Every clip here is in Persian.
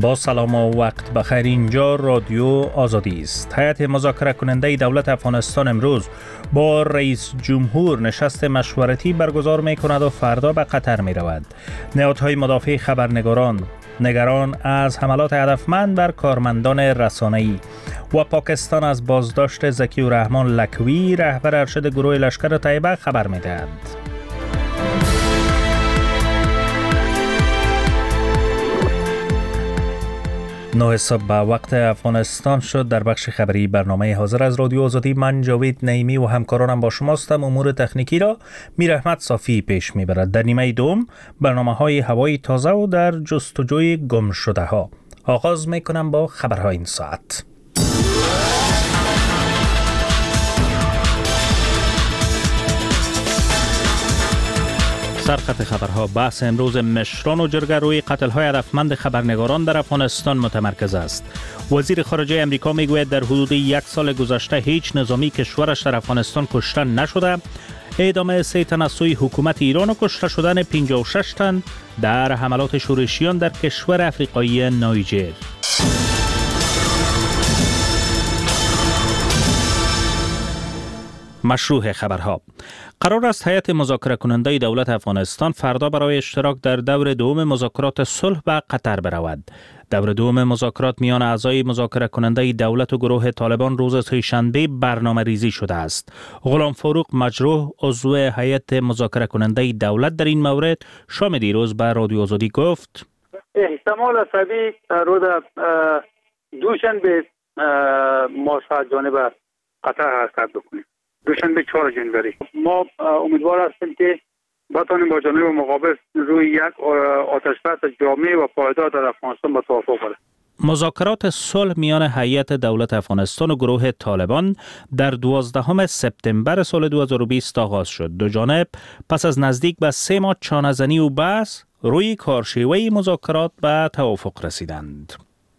با سلام و وقت بخیر. اینجا رادیو آزادی است. هیئت مذاکره کننده دولت افغانستان امروز با رئیس جمهور نشست مشورتی برگزار می کند و فردا به قطر می رود. نهادهای مدافع خبرنگاران نگران از حملات هدفمند بر کارمندان رسانه‌ای و پاکستان از بازداشت ذکی الرحمن لکوی رهبر ارشد گروه لشکر طیبه خبر می دهد. 9 صبح به وقت افغانستان شد. در بخش خبری برنامه حاضر از رادیو آزادی من جاوید نعیمی و همکارانم با شماستم. امور تکنیکی را میر احمد صافی پیش میبرد. در نیمه دوم برنامه‌های هوایی تازه و در جستجوی گم شده ها. آغاز میکنم با خبرهای این ساعت. سرخط خبرها. بحث امروز مشران و جرگه روی قتل‌های هدفمند خبرنگاران در افغانستان متمرکز است. وزیر خارجه امریکا میگوید در حدود 1 سال گذشته هیچ نظامی کشورش در افغانستان کشته نشده. اعدام 3 تن از سوی حکومت ایران و کشته شدن 56 تن در حملات شورشیان در کشور افریقایی نیجر. مشروع خبرها. قرار است هیئت مذاکره کننده دولت افغانستان فردا برای اشتراک در دور دوم مذاکرات صلح به قطر برود. دور دوم مذاکرات میان اعضای مذاکره کننده دولت و گروه طالبان روز سه‌شنبه برنامه ریزی شده است. غلام فاروق مجروح عضو هیئت مذاکره کننده دولت در این مورد شام دیروز به رادیو آزادی گفت: احتمال است روز دوشنبه ما جانب قطر حرکت بکنیم. دوشنبه 4 جنوری ما امیدوار هستیم که بتوانیم با جانب مقابل روی یک آتشبس جامع و پایدار در افغانستان به توافق برسیم. مذاکرات صلح میان هیئت دولت افغانستان و گروه طالبان در 12 سپتامبر سال 2020 آغاز شد. دو جانب پس از نزدیک به 3 ماه چانه‌زنی و بحث روی کارشیوه مذاکرات به توافق رسیدند.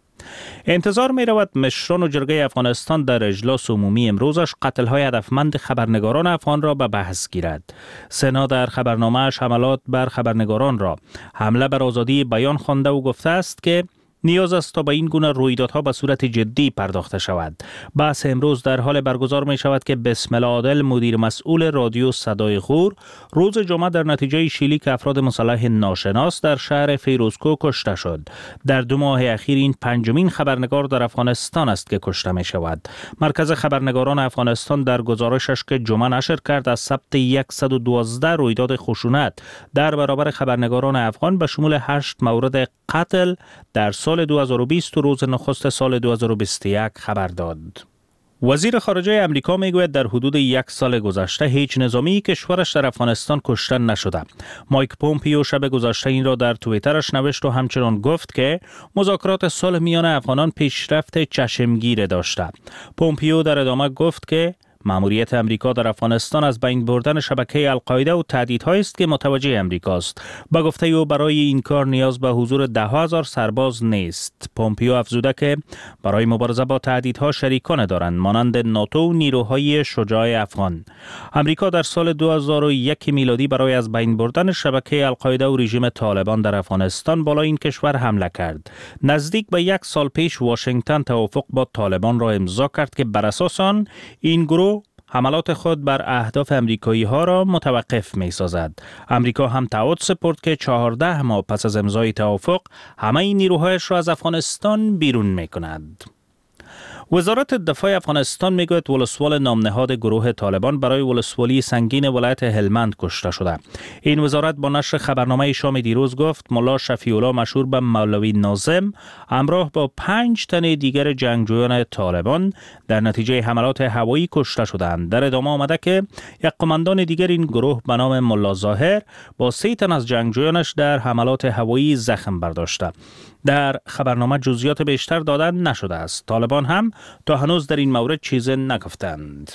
انتظار می رود مشران و جرگه افغانستان در اجلاس عمومی امروزش قتل‌های هدفمند خبرنگاران افغان را به بحث گیرد. سنا در خبرنامه‌اش حملات بر خبرنگاران را حمله بر آزادی بیان خوانده و گفته است که نیاز است تا به این گونه رویدادها به صورت جدی پرداخته شود. بحث امروز در حال برگزار می شود که بسم الله عادل مدیر مسئول رادیو صدای غور روز جمعه در نتیجه شلیک افراد مسلح ناشناس در شهر فیروزکوه کشته شد. در 2 ماه اخیر این 5مین خبرنگار در افغانستان است که کشته می شود. مرکز خبرنگاران افغانستان در گزارشش که جمعه نشر کرد از ثبت 112 رویداد خشونت در برابر خبرنگاران افغان به شمول 8 مورد قتل در سال 2020 و روز نخست سال 2021 خبر داد. وزیر خارجه امریکا میگوید در حدود 1 سال گذشته هیچ نظامی کشورش در افغانستان کشته نشده. مایک پومپیو شب گذشته این را در توییترش نوشت و همچنان گفت که مذاکرات صلح میان افغانان پیشرفت چشمگیر داشته. پومپیو در ادامه گفت که مأموریت امریکا در افغانستان از بین بردن شبکه القاعده و تهدیدهایی است که متوجه امریکاست. به گفته او برای این کار نیاز به حضور 10,000 سرباز نیست. پومپیو افزوده که برای مبارزه با تهدیدها شریکان دارند مانند ناتو و نیروهای شجاع افغان. امریکا در سال 2001 میلادی برای از بین بردن شبکه القاعده و رژیم طالبان در افغانستان بالای این کشور حمله کرد. نزدیک به 1 سال پیش واشنگتن توافق با طالبان را امضا کرد که بر اساس آن این گروه حملات خود بر اهداف امریکایی ها را متوقف می سازد. امریکا هم تعهد سپرد که 14 ماه پس از امضای توافق همه این نیروهایش را از افغانستان بیرون می کند. وزارت دفاع افغانستان میگوید ولسوال نامنهاد گروه طالبان برای ولسوالی سنگین ولایت هلمند کشته شده. این وزارت با نشر خبرنامه شام دیروز گفت ملا شفیع الله مشهور به مولوی ناظم همراه با 5 تن دیگر جنگجویان طالبان در نتیجه حملات هوایی کشته شدند. در ادامه آمده که یک قماندان دیگر این گروه به نام ملا ظاهر با 3 تن از جنگجویانش در حملات هوایی زخم برداشته. در خبرنامه جزئیات بیشتر دادن نشده است. طالبان هم تا هنوز در این مورد چیزی نگفتند.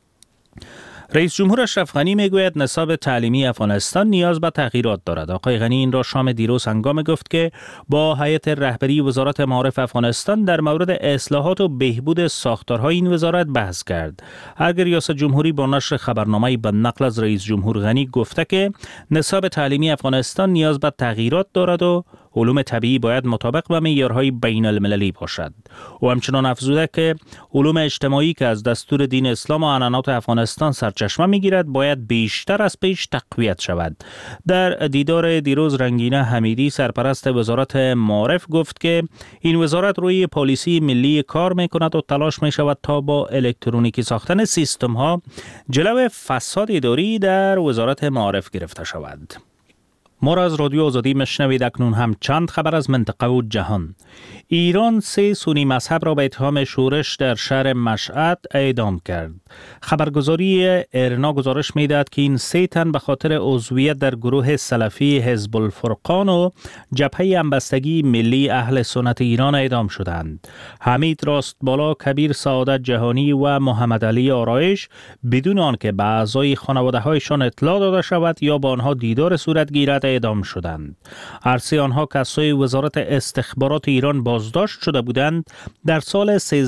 رئیس جمهور اشرف غنی میگوید نصاب تعلیمی افغانستان نیاز به تغییرات دارد. آقای غنی این را شام دیروز هنگام گفت که با هیئت رهبری وزارت معارف افغانستان در مورد اصلاحات و بهبود ساختارهای این وزارت بحث کرد. اگر ریاست جمهوری با نشر خبرنامه‌ای به نقل از رئیس جمهور غنی گفته که نصاب تعلیمی افغانستان نیاز به تغییرات دارد و علوم طبیعی باید مطابق با معیارهای بین المللی باشد. او همچنان افزوده که علوم اجتماعی که از دستور دین اسلام و عنعنات افغانستان سرچشمه میگیرد باید بیشتر از پیش تقویت شود. در دیدار دیروز رنگینه حمیدی سرپرست وزارت معارف گفت که این وزارت روی پالیسی ملی کار میکند و تلاش می شود تا با الکترونیکی ساختن سیستم ها جلو فساد اداری در وزارت معارف گرفته شود. ما را از رادیو آزادی مشنوید. اکنون هم چند خبر از منطقه و جهان. ایران 3 سنی مذهب را به اتهام شورش در شهر مشهد اعدام کرد. خبرگزاری ارنا گزارش می‌دهد که این 3 تن به خاطر عضویت در گروه سلفی حزب الفرقان و جبهه همبستگی ملی اهل سنت ایران اعدام شدند. حمید راستبالا، کبیر سعادت جهانی و محمد علی آرایش بدون آنکه به اعضای خانواده‌هایشان اطلاع داده شود یا با آنها دیدار صورت گیرد اعدام شدند. هر 3 آنها کسای وزارت استخبارات ایران بازداشت شده بودند در سال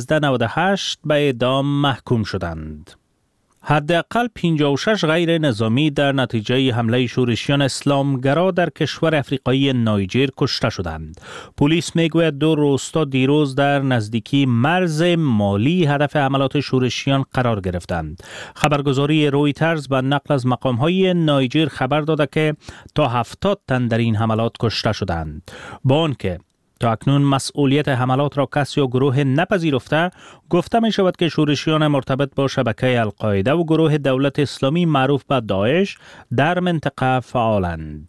1398 به اعدام محکوم شدند. حداقل 56 غیر نظامی در نتیجه حمله شورشیان اسلامگرا در کشور افریقایی نایجر کشته شدند. پلیس میگوید 2 روستا دیروز در نزدیکی مرز مالی هدف حملات شورشیان قرار گرفتند. خبرگزاری رویترز به نقل از مقام‌های نایجر خبر داده که تا 70 تن در این حملات کشته شدند. با آنکه تا اکنون مسئولیت حملات را کسی یا گروه نپذیرفته، گفته می شود که شورشیان مرتبط با شبکه القاعده و گروه دولت اسلامی معروف به داعش در منطقه فعالند.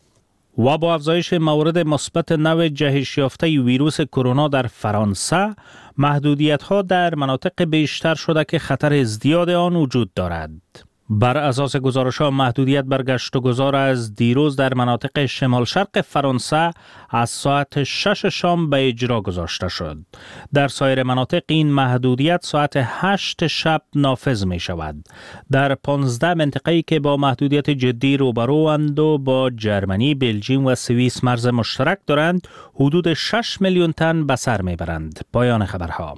و با افزایش موارد مثبت نوع جهش یافته ویروس کرونا در فرانسه، محدودیت‌ها در مناطق بیشتر شده که خطر ازدیاد آن وجود دارد. بر اساس گزارش‌ها محدودیت بر گشت و گذار از دیروز در مناطق شمال شرق فرانسه از ساعت 6 شام به اجرا گذاشته شد. در سایر مناطق این محدودیت ساعت 8 شب نافذ می شود. در 15 منطقه‌ای که با محدودیت جدی روبروند و با جرمنی، بلژیم و سوئیس مرز مشترک دارند، حدود 6 میلیون تن به سر می برند. پایان خبرها.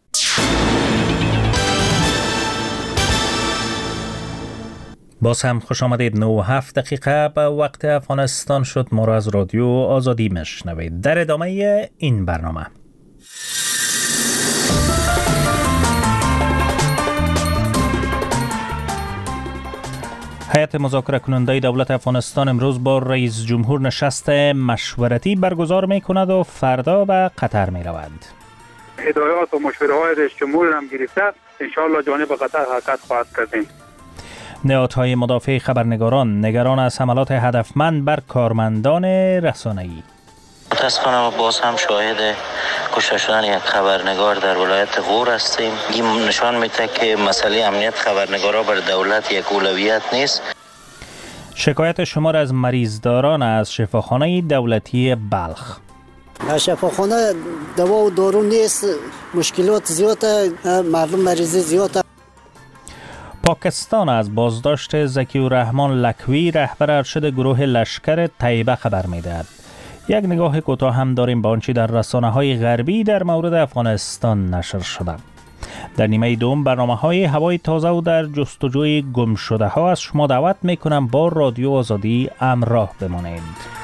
باز هم خوش آمدید. 9:07 دقیقه به وقت افغانستان شد. ما را از رادیو آزادی مشنوید. در ادامه این برنامه هیئت مذاکره کننده دولت افغانستان امروز با رئیس جمهور نشست مشورتی برگزار می کند و فردا به قطر می رود. هدایات و مشوره های رئیس جمهور هم گرفته، انشاءالله جانب قطر حرکت خواهد کردیم. نهادهای مدافع خبرنگاران نگران از حملات هدفمند بر کارمندان رسانه‌ای. متاسفانه باز هم شاهد کشته شدن یک خبرنگار در ولایت غور هستیم. این نشان میده که مسئله امنیت خبرنگارا بر دولت یک اولویت نیست. شکایت شمار از مریضداران از شفاخانه دولتی بلخ. شفاخانه دوا و دارو نیست، مشکلات زیاده، مردم مریضی زیاده. پاکستان از بازداشت ذکی الرحمن لکوی رهبر ارشد گروه لشکر طیبه خبر می‌دهد. یک نگاه کوتاه هم داریم به آنچه در رسانه‌های غربی در مورد افغانستان نشر شده. در نیمه دوم برنامه‌های هوای تازه و در جستجوی گم شده ها از شما دعوت می‌کنم با رادیو آزادی همراه بمانید.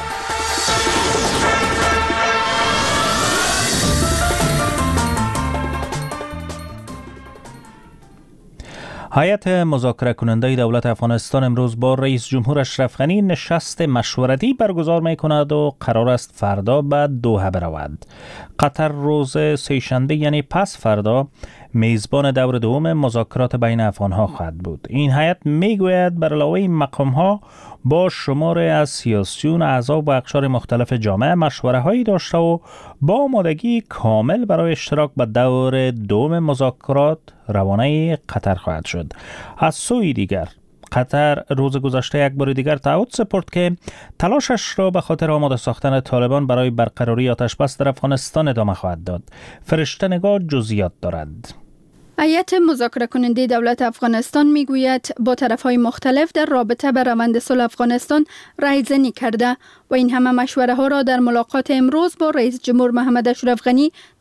هیئت مذاکره کننده دولت افغانستان امروز با رئیس جمهور اشرف غنی نشست مشورتی برگزار می کند و قرار است فردا به دوحه برود. قطر روز سه‌شنبه یعنی پس فردا میزبان دور دوم مذاکرات بین افغانها خواهد بود. این هیئت میگوید بر علاوه این مقام‌ها با شمار از سیاسیون اعضا و اقشار مختلف جامعه مشوره هایی داشته و با آمادگی کامل برای اشتراک به دور دوم مذاکرات روانه قطر خواهد شد. از سوی دیگر قطر روز گذشته یک بار دیگر تعهد سپرد که تلاشش را به خاطر آماده ساختن طالبان برای برقراری آتشبس در افغانستان ادامه خواهد داد. فرشته نگار جزئیات دارد. هیئت مذاکره کننده دولت افغانستان میگوید با طرف‌های مختلف در رابطه به روند صلح افغانستان رایزنی کرده و این همه مشوره ها را در ملاقات امروز با رئیس جمهور محمد اشرف غنی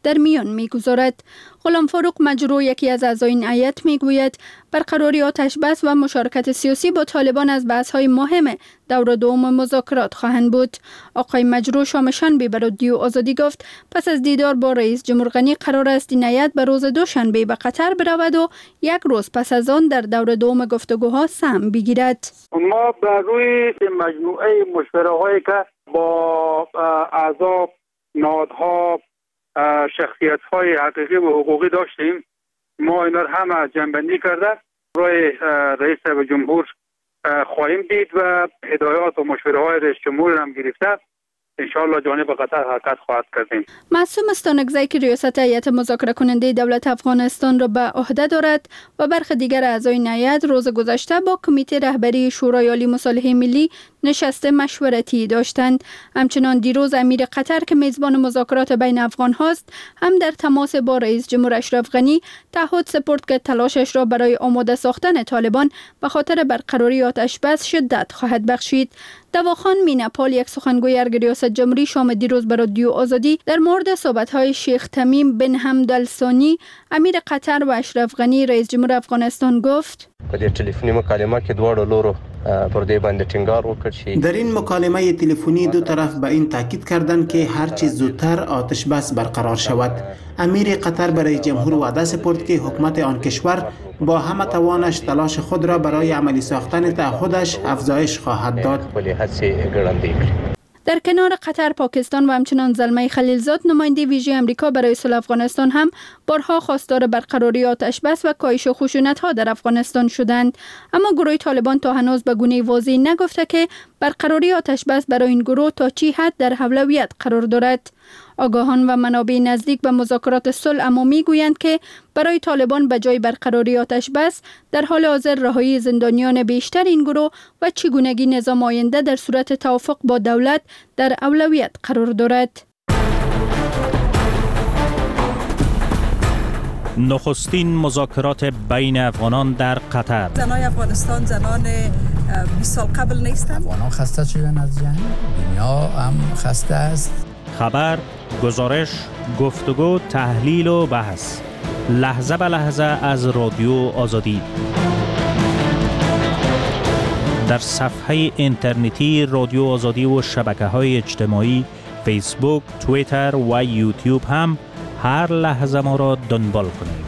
در میان می‌گذارد. غلام فاروق مجروح، یکی از اعضای این هیئت، میگوید برقراری آتش بس و مشارکت سیاسی با طالبان از بحث‌های مهم دور دوم مذاکرات خواهند بود. آقای مجروح شام شنبه به رادیو آزادی گفت پس از دیدار با رئیس جمهور غنی قرار است این هیئت به روز دوشنبه به قطر برود و یک روز پس از آن در دور دوم گفتگوها سهم بگیرد. ما بر روی مجموعه مشوره‌هایی که با اعضا، نهادها، شخصیت‌های حقیقی و حقوقی داشتیم، ما اینا همه جمع‌بندی کرده روی رئیس جمهور خواهیم دید و هدایات و مشوره‌های رئیس جمهور هم گرفته انشاءالله جانب قطر حرکت خواهد کردیم. معصوم استانکزی که ریاست هیئت مذاکره کننده دولت افغانستان را به عهده دارد و برخی دیگر اعضای این هیئت روز گذشته با کمیته رهبری شورای عالی مصالحه ملی نشست مشورتی داشتند. همچنان دیروز امیر قطر که میزبان مذاکرات بین افغان هاست هم در تماس با رئیس جمهور اشرف غنی تعهد سپرد که تلاشش را برای آماده ساختن طالبان به خاطر برقراری آتش بس شدت خواهد بخشید. دواخان میناپال، یک سخنگوی ارگ ریاست جمهوری، شام دیروز به رادیو آزادی در مورد صحبت‌های شیخ تمیم بن حمد الثانی امیر قطر و اشرف غنی رئیس جمهور افغانستان گفت په دې ټلیفوني مکالمه کې دواړو لورو پر دې باندې ټینګار وکړ چې در این مکالمه تلفنی دو طرف به این تاکید کردند که هر چه زودتر آتش بس برقرار شود. امیر قطر برای جمهور وعده سپرد که حکومت آن کشور با همه توانش تلاش خود را برای عملی ساختن تعهدش افزایش خواهد داد. در کنار قطر، پاکستان و همچنان زلمه خلیلزاد، نماینده ویژه امریکا برای صلح افغانستان هم بارها خواستار برقراری آتش بس و کاهش خشونت‌ها در افغانستان شدند. اما گروه طالبان تا هنوز به گونه واضح نگفته که برقراری آتش بس برای این گروه تا چی حد در اولویت قرار دارد. آگاهان و منابع نزدیک به مذاکرات صلح اما میگویند که برای طالبان به جای برقراری آتش بس در حال حاضر رهایی زندانیان بیشتر این گروه و چگونگی نظام آینده در صورت توافق با دولت در اولویت قرار دارد. نخستین مذاکرات بین افغانان در قطر. زنای افغانستان زنان 20 سال قبل نیستند. افغانان خسته شدن از جنگ، دنیا هم خسته است. خبر، گزارش، گفتگو، تحلیل و بحث لحظه به لحظه از رادیو آزادی در صفحه اینترنتی رادیو آزادی و شبکه‌های اجتماعی فیسبوک، توییتر و یوتیوب هم هر لحظه ما را دنبال کنید.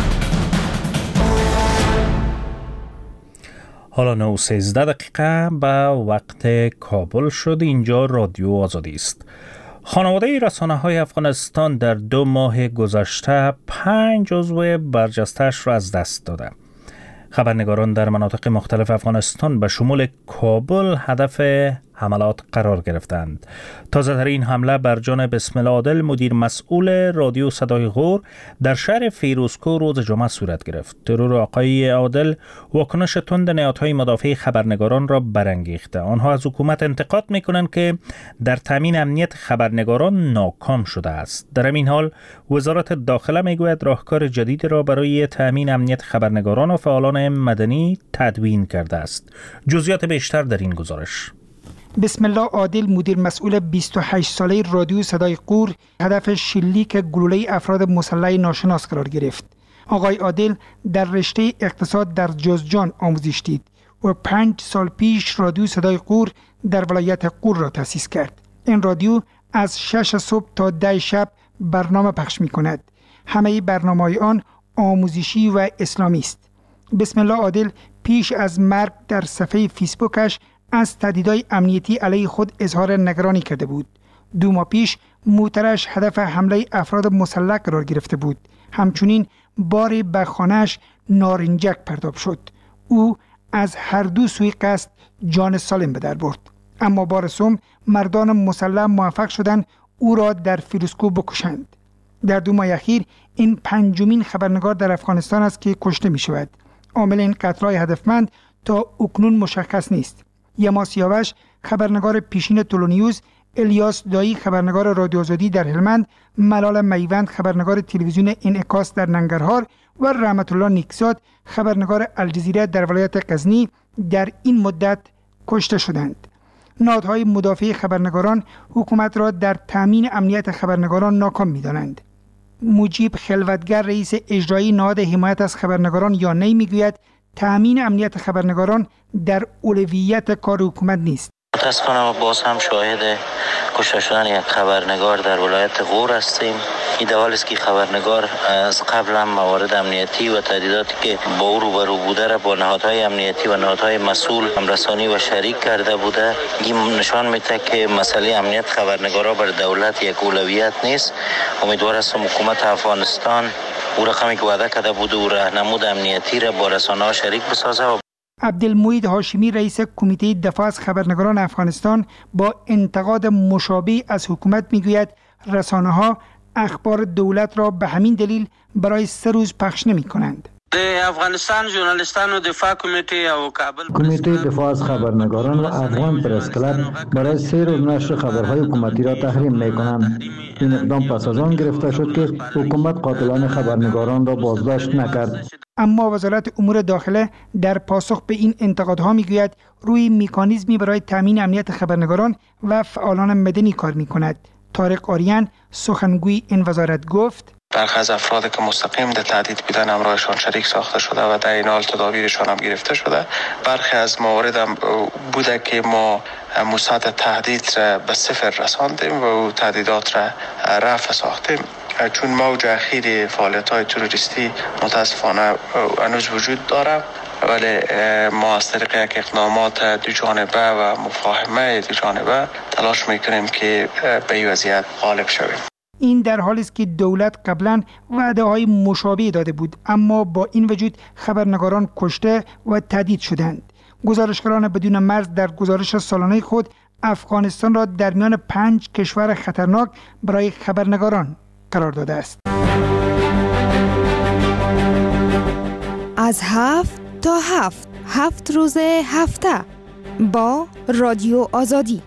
حالا 9:13 دقیقه به وقت کابل شد. اینجا رادیو آزادی است. خانواده رسانه‌های افغانستان در 2 ماه گذشته 5 عضو برجسته‌اش را از دست داده. خبرنگاران در مناطق مختلف افغانستان به شمول کابل هدف حملات قرار گرفتند. تازه‌ترین حمله بر جان بسم الله عادل، مدیر مسئول رادیو صدای غور، در شهر فیروزکوه روز جمعه صورت گرفت. ترور آقای عادل واکنش تند نهادهای مدافع خبرنگاران را برانگیخته. آنها از حکومت انتقاد می‌کنند که در تامین امنیت خبرنگاران ناکام شده است. در این حال وزارت داخله میگوید راهکار جدید را برای تامین امنیت خبرنگاران و فعالان مدنی تدوین کرده است. جزئیات بیشتر در این گزارش. بسم الله عادل، مدیر مسئول 28 ساله رادیو صدای غور، هدف شلیک گلوله افراد مسلح ناشناس قرار گرفت. آقای عادل در رشته اقتصاد در جوزجان آموزش دید و 5 سال پیش رادیو صدای غور در ولایت غور را تأسیس کرد. این رادیو از 6 صبح تا 10 شب برنامه پخش می کند. همه برنامه‌های آن آموزشی و اسلامی است. بسم الله عادل پیش از مرگ در صفحه فیسبوکش از تهدیدهای امنیتی علیه خود اظهار نگرانی کرده بود. 2 ماه پیش موترش هدف حمله افراد مسلح قرار گرفته بود. همچنین بار به خانه‌اش نارنجک پرتاب شد. او از هر دو سوی قصد جان سالم به در برد. اما بار سوم مردان مسلح موفق شدند او را در فیروزکوه بکشند. در 2 ماه اخیر این 5مین خبرنگار در افغانستان است که کشته می شود. عامل این قتل‌های هدفمند تا اکنون مشخص نیست. یما سیاوش خبرنگار پیشین تولونیوز، الیاس دایی خبرنگار رادیو آزادی در هلمند، ملال میوند خبرنگار تلویزیون انعکاس در ننگرهار و رحمت الله نیکزاد خبرنگار الجزیره در ولایت غزنی در این مدت کشته شدند. نهادهای مدافع خبرنگاران حکومت را در تامین امنیت خبرنگاران ناکام می‌دانند. مجیب خلوتگر رئیس اجرایی نهاد حمایت از خبرنگاران یا نی میگوید تأمین امنیت خبرنگاران در اولویت کار حکومت نیست. متاسفانه باز هم شاهد کشته شدن یک خبرنگار در ولایت غور هستیم. این در حالی است که خبرنگار از قبل هم موارد امنیتی و تهدیداتی که با او روبرو بوده را با نهادهای امنیتی و نهادهای مسئول همرسانی و شریک کرده بوده. این نشان میده که مسئله امنیت خبرنگارا بر دولت یک اولویت نیست. امیدوار هستم حکومت افغانستان او رقمی که وعده کرده بود و راهنمود امنیتی را با رسانه‌ها شریک بسازه. عبدالمجید هاشمی رئیس کمیته دفاع از خبرنگاران افغانستان با انتقاد مشابه از حکومت میگوید رسانه‌ها اخبار دولت را به همین دلیل برای 3 روز پخش نمی‌کنند. افغانستان ژورنالیستان و دفاع کمیته دفاع از خبرنگاران و افغان پرس کلاب برای 3 روز نشر خبرهای حکومتی را تحریم می‌کنند. این اقدام پس از آن گرفته شد که حکومت قاتلان خبرنگاران را بازداشت نکرد. اما وزارت امور داخله در پاسخ به این انتقادها میگوید روی مکانیزمی برای تامین امنیت خبرنگاران و فعالان مدنی کار می‌کند. طارق آریان سخنگوی این وزارت گفت برخی از افراد که مستقیم در تهدید بودن همراهشان شریک ساخته شده و در این حال تدابیرشان هم گرفته شده. برخی از موارد هم بوده که ما موساد تهدید را به 0 رساندیم و تهدیدات را رفع ساختیم. چون موج اخیر فعالیت‌های تروریستی متاسفانه هنوز وجود داره، ولی ما از طریق یک اقدامات دو جانبه و مفاهمه دو جانبه تلاش میکنیم که به این وضعیت غالب شویم. این در حالی است که دولت قبلا وعده‌های مشابه داده بود، اما با این وجود خبرنگاران کشته و تهدید شدند. گزارشگران بدون مرز در گزارش سالانه خود افغانستان را در میان 5 کشور خطرناک برای خبرنگاران قرار داده است. از 7 تا 7 روز هفته با رادیو آزادی.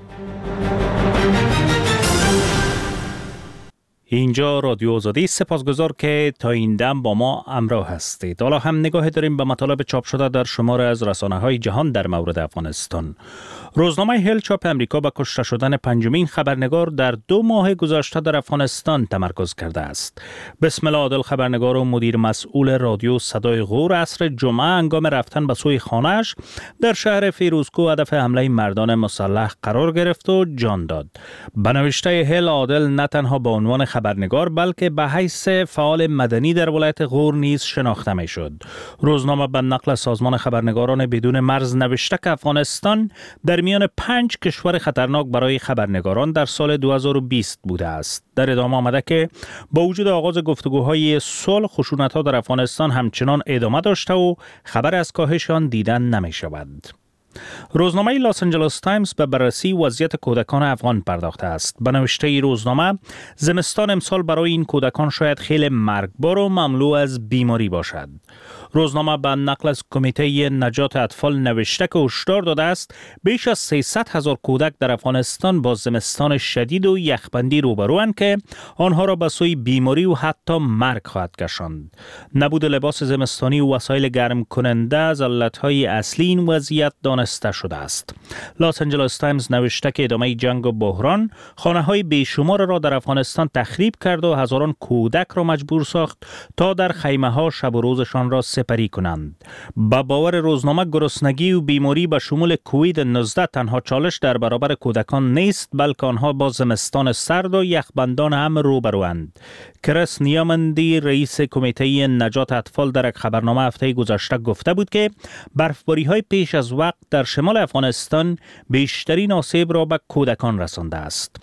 اینجا رادیو آزادی، سپاسگزار که تا این دم با ما همراه هستید. حالا هم نگاه داریم به مطالب چاپ شده در شماره از رسانه‌های جهان در مورد افغانستان. روزنامه هل چاپ امریکا به کشته شدن 5مین خبرنگار در 2 ماه گذشته در افغانستان تمرکز کرده است. بسم الله عادل، خبرنگار و مدیر مسئول رادیو صدای غور، عصر جمعه هنگام رفتن به سوی خانه‌اش در شهر فیروزکو هدف حمله مردان مسلح قرار گرفت و جان داد. به نوشته هل، عادل نه تنها به عنوان خبرنگار بلکه به حیث فعال مدنی در ولایت غور نیز شناخته می شد. روزنامه به نقل سازمان خبرنگاران بدون مرز نوشته که افغانستان در میان 5 کشور خطرناک برای خبرنگاران در سال 2020 بوده است. در ادامه آمده که با وجود آغاز گفتگوهای صلح، خشونت‌ها در افغانستان همچنان ادامه داشته و خبر از کاهش آن دیدن نمی شود. روزنامه لاس آنجلس تایمز به بررسی وضعیت کودکان افغان پرداخته است. به نوشته روزنامه، زمستان امسال برای این کودکان شاید خیلی مرگبار و مملو از بیماری باشد. روزنامه به نقل از کمیته نجات اطفال نوشته که هشدار داده است بیش از 300,000 کودک در افغانستان با زمستان شدید و یخبندی روبروند که آنها را به سوی بیماری و حتی مرگ خواهد کشاند. نبود لباس زمستانی و وسایل گرم کننده از علتهای اصلی این وضعیت دانسته شده است. لاس آنجلس تایمز نوشته که ادامه جنگ و بحران خانه‌های بیشمار را در افغانستان تخریب کرد و هزاران کودک را مجبور ساخت تا در خیمه‌ها شب و روزشان را سپری کنند. با باور روزنامه، گرسنگی و بیماری به شمول کووید 19 تنها چالش در برابر کودکان نیست، بلکه آنها با زمستان سرد و یخبندان هم روبروند. کریس نیامندی، رئیس کمیته نجات اطفال، در یک خبرنامه هفته گذشته گفته بود که برفباری‌های پیش از وقت در شمال افغانستان بیشترین آسیب را به کودکان رسانده است.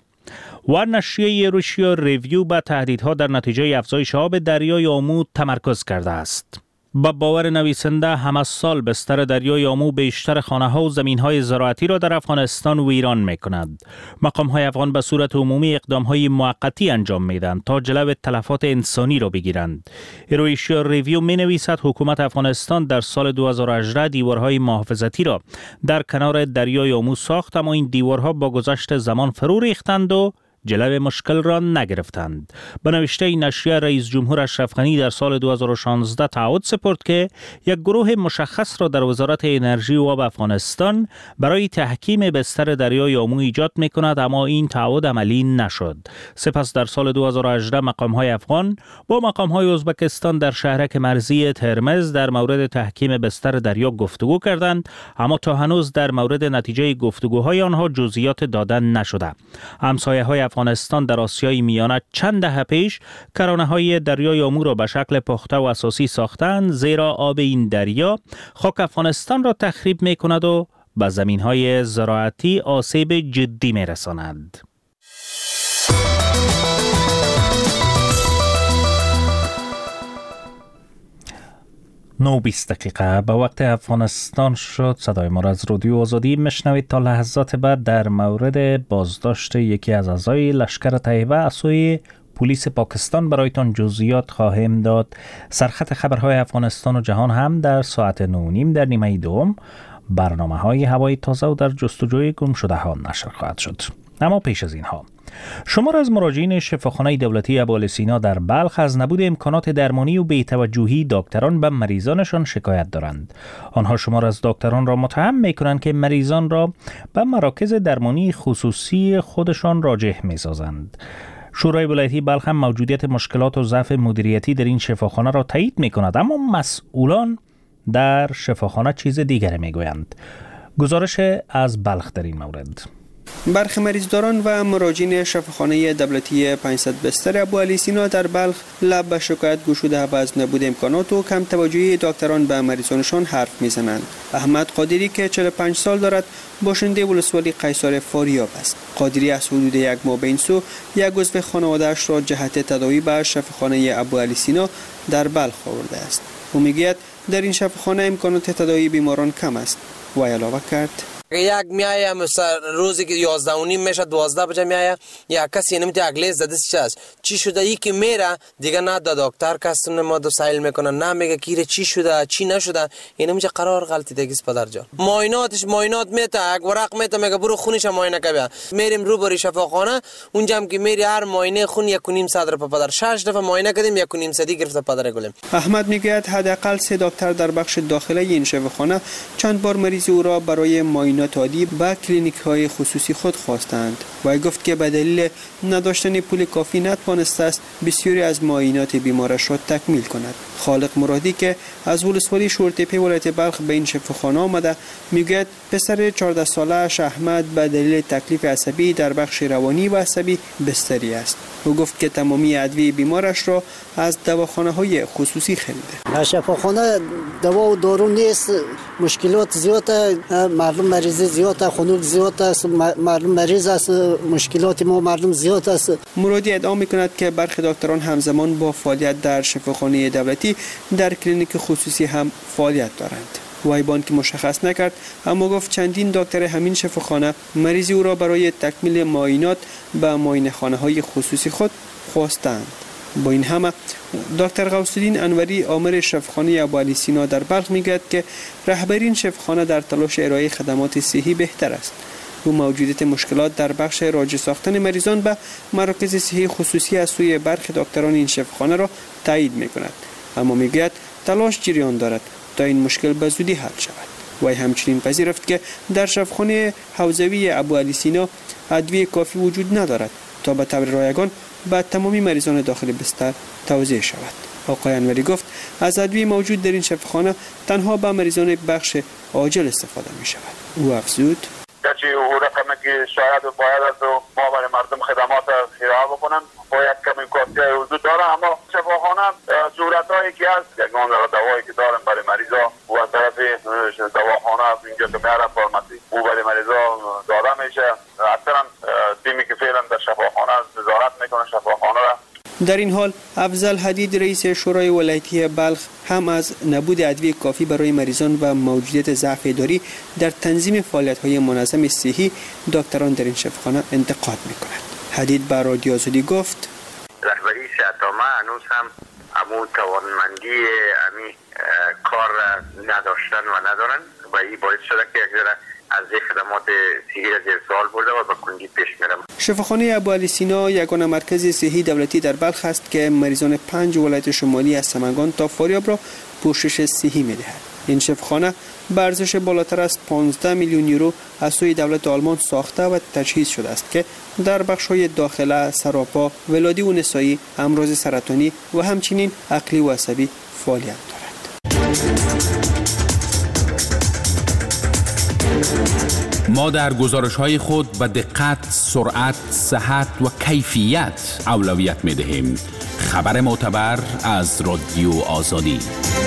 و نشریه روسیا ریویو به تهدیدها در نتیجه افزایش آب دریای آمو تمرکز کرده است. با باور نویسنده، همه سال بستر دریای آمو بیشتر خانه‌ها و زمین‌های زراعتی را در افغانستان ویران می‌کند. مقام‌های افغان به صورت عمومی اقدام‌های موقتی انجام می‌دهند تا جلو تلفات انسانی را بگیرند. روسیا ریویو می‌نویسد حکومت افغانستان در سال 2018 دیوارهای محافظتی را در کنار دریای آمو ساخت، اما این دیوارها با گذشت زمان فرو ریختند و جلوی مشکل را نگرفتند. به نوشته نشریه رئیس جمهور اشرف غنی در سال 2016 تعهد سپرد که یک گروه مشخص را در وزارت انرژی و آب افغانستان برای تحکیم بستر دریای آمو ایجاد می‌کند، اما این تعهد عملی نشد. سپس در سال 2018 مقام‌های افغان با مقام‌های ازبکستان در شهرک مرزی ترمز در مورد تحکیم بستر دریا گفتگو کردند، اما تا هنوز در مورد نتیجه گفتگوهای آنها جزئیات دادن نشده. همسایه‌های افغانستان در آسیای میانه چند دهه پیش کرانه‌های دریای آمو را به شکل پخته و اساسی ساختند، زیرا آب این دریا خاک افغانستان را تخریب می‌کند و به زمین‌های زراعتی آسیب جدی می‌رساند. 9:20 دقیقه به وقت افغانستان شد. صدای ما را از رادیو آزادی میشنوید. تا لحظات بعد در مورد بازداشت یکی از اعضای لشکر طیبه از سوی پلیس پاکستان برایتان جزئیات خواهیم داد. سرخط خبرهای افغانستان و جهان هم در ساعت 9:30 در نیمه دوم برنامه‌های هوای تازه و در جستجوی گم شده ها نشر خواهد شد. اما پیش از اینها شمار از مراجعین شفاخانه دولتی ابوالسینا در بلخ از نبود امکانات درمانی و بی‌توجهی دکتران به مریضانشان شکایت دارند. آنها شمار از دکتران را متهم می‌کنند که مریضان را به مراکز درمانی خصوصی خودشان راجع می‌سازند. شورای ولایتی بلخ هم موجودیت مشکلات و ضعف مدیریتی در این شفاخانه را تایید می‌کند، اما مسئولان در شفاخانه چیز دیگری می‌گویند. گزارش از بلخ در این مورد. برخی مریضداران و مراجعین شفاخانه دولتی 500 بستر ابوعلیسینا در بلخ لب به شکایت گشوده و از نبود امکانات و کم توجهی دکتران به مریضانشان حرف میزنند. احمد قادری که 45 سال دارد باشنده ولسوالی قیصر فاریاب است. قادری از حدود یک ماه به این سو یک عضو خانواده‌اش را جهت تداوی به شفاخانه ابوعلیسینا در بلخ آورده است. او میگوید در این شفاخانه امکانات تداوی بیماران کم است. و علاوه کرد یک میایه روزی که 11:30 میشه 12 بجه میایه یا کسی نمیتونه اگلیز زده چی شده ای که میره دیگه نه دکتر کسونه ما دو سایل میکنه نه میگه کی چی شده چی نشده. این میشه قرار غلطی دیگه پدر جان. معاینات میته یک ورق میته میگه برو خونش معاینه که بیا. میریم رو بری شفاخانه اونجا هم که میری هر معاینه خون 1.5 صدر پدر 6 دفعه معاینه کردیم 1.5 صدی گرفته پدر گلم. احمد میگه حداقل 3 دکتر در بخش داخلی این شفاخانه چند بار مریض او را برای معاینات عادی به کلینیک‌های خصوصی خود خواستند و گفت که به دلیل نداشتن پول کافی نتوانسته است بسیاری از معاینات بیمارش را تکمیل کند. خالق مرادی که از ولسوالی شورتپه ولایت بلخ به این شفاخانه آمده میگوید پسر 14 ساله اش احمد به دلیل تکلیف عصبی در بخش روانی و عصبی بستری است. او گفت که تمامی ادویه بیمارش را از دواخانه‌های خصوصی خریده. شفاخانه دوا و دارو نیست، مشکلات زیاده، مردم مریض زیاده، خنک زیاده است، مردم مریض است، مشکلات ما مردم زیاد است. مرادی ادعا می‌کند که برخی دکتران همزمان با فعالیت در شفاخانه دولتی در کلینیک خصوصی هم فعالیت دارند. وی بانک مشخص نکرد، اما گفت چندین دکتر همین شفاخانه مریض او را برای تکمیل معاینات به معاینه‌خانه‌های خصوصی خود خواستند. با این همه دکتر غوث‌الدین انوری آمر شفاخانه ابوعلیسینا در بلخ میگوید که رهبرین شفاخانه در تلاش ارائه خدمات صحی بهتر است. او موجودیت مشکلات در بخش راجع ساختن مریضان به مراکز صحی خصوصی از سوی برخی دکتران این شفاخانه را تایید می‌کند، اما میگوید تلاش جریان دارد تا این مشکل به زودی حل شود. وی همچنین پذیرفت که در شفاخانه حوزوی ابوعلیسینا ادویه کافی وجود ندارد تا به طور رایگان به تمامی مریضان داخل بستر توزیع شود. آقای انوری گفت از ادویه موجود در این شفاخانه تنها به مریضان بخش عاجل استفاده می شود. او افزود که او رقمی که شاید باید از ما برای مردم خدمات ارائه بکنن باید کمی کافی وجود داره، اما شفاخانه صورتایی که هست یگان دوایی که دارن برای مریضا و از طرف دواخانه اینجا که میاره فارماسی او برای مریضا داده میشه. اکثرا تیمی که فعلا در شفاخانه نظارت میکنه شفاخانه را. در این حال افضل حدید رئیس شورای ولایتی بلخ هم از نبود ادویه کافی برای مریضان و موجودیت ضعف اداری در تنظیم فعالیت‌های منظم صحی دکتران در این شفاخانه انتقاد می‌کند. حدید بر رادیو آزادی گفت رهبری سیاتامه هنوز هم همون توانمندی کار نداشتن و ندارن و این باعث شده که یک ذره از خدمات صحی زیر سوال برده و به کندی پیش میرم. شفاخانه ابوعلی سینا یگانه مرکز صحی دولتی در بلخ است که مریضان 5 ولایت شمالی از سمنگان تا فاریاب را پوشش صحی می‌دهد. این شفاخانه به ارزش بالاتر از 15 میلیون یورو از سوی دولت آلمان ساخته و تجهیز شده است که در بخش‌های داخله، سراپا، ولادی و نسایی، امراض سرطانی و همچنین عقلی و عصبی فعالیت دارد. ما در گزارش‌های خود به دقت، سرعت، صحت و کیفیت اولویت می‌دهیم. خبر معتبر از رادیو آزادی.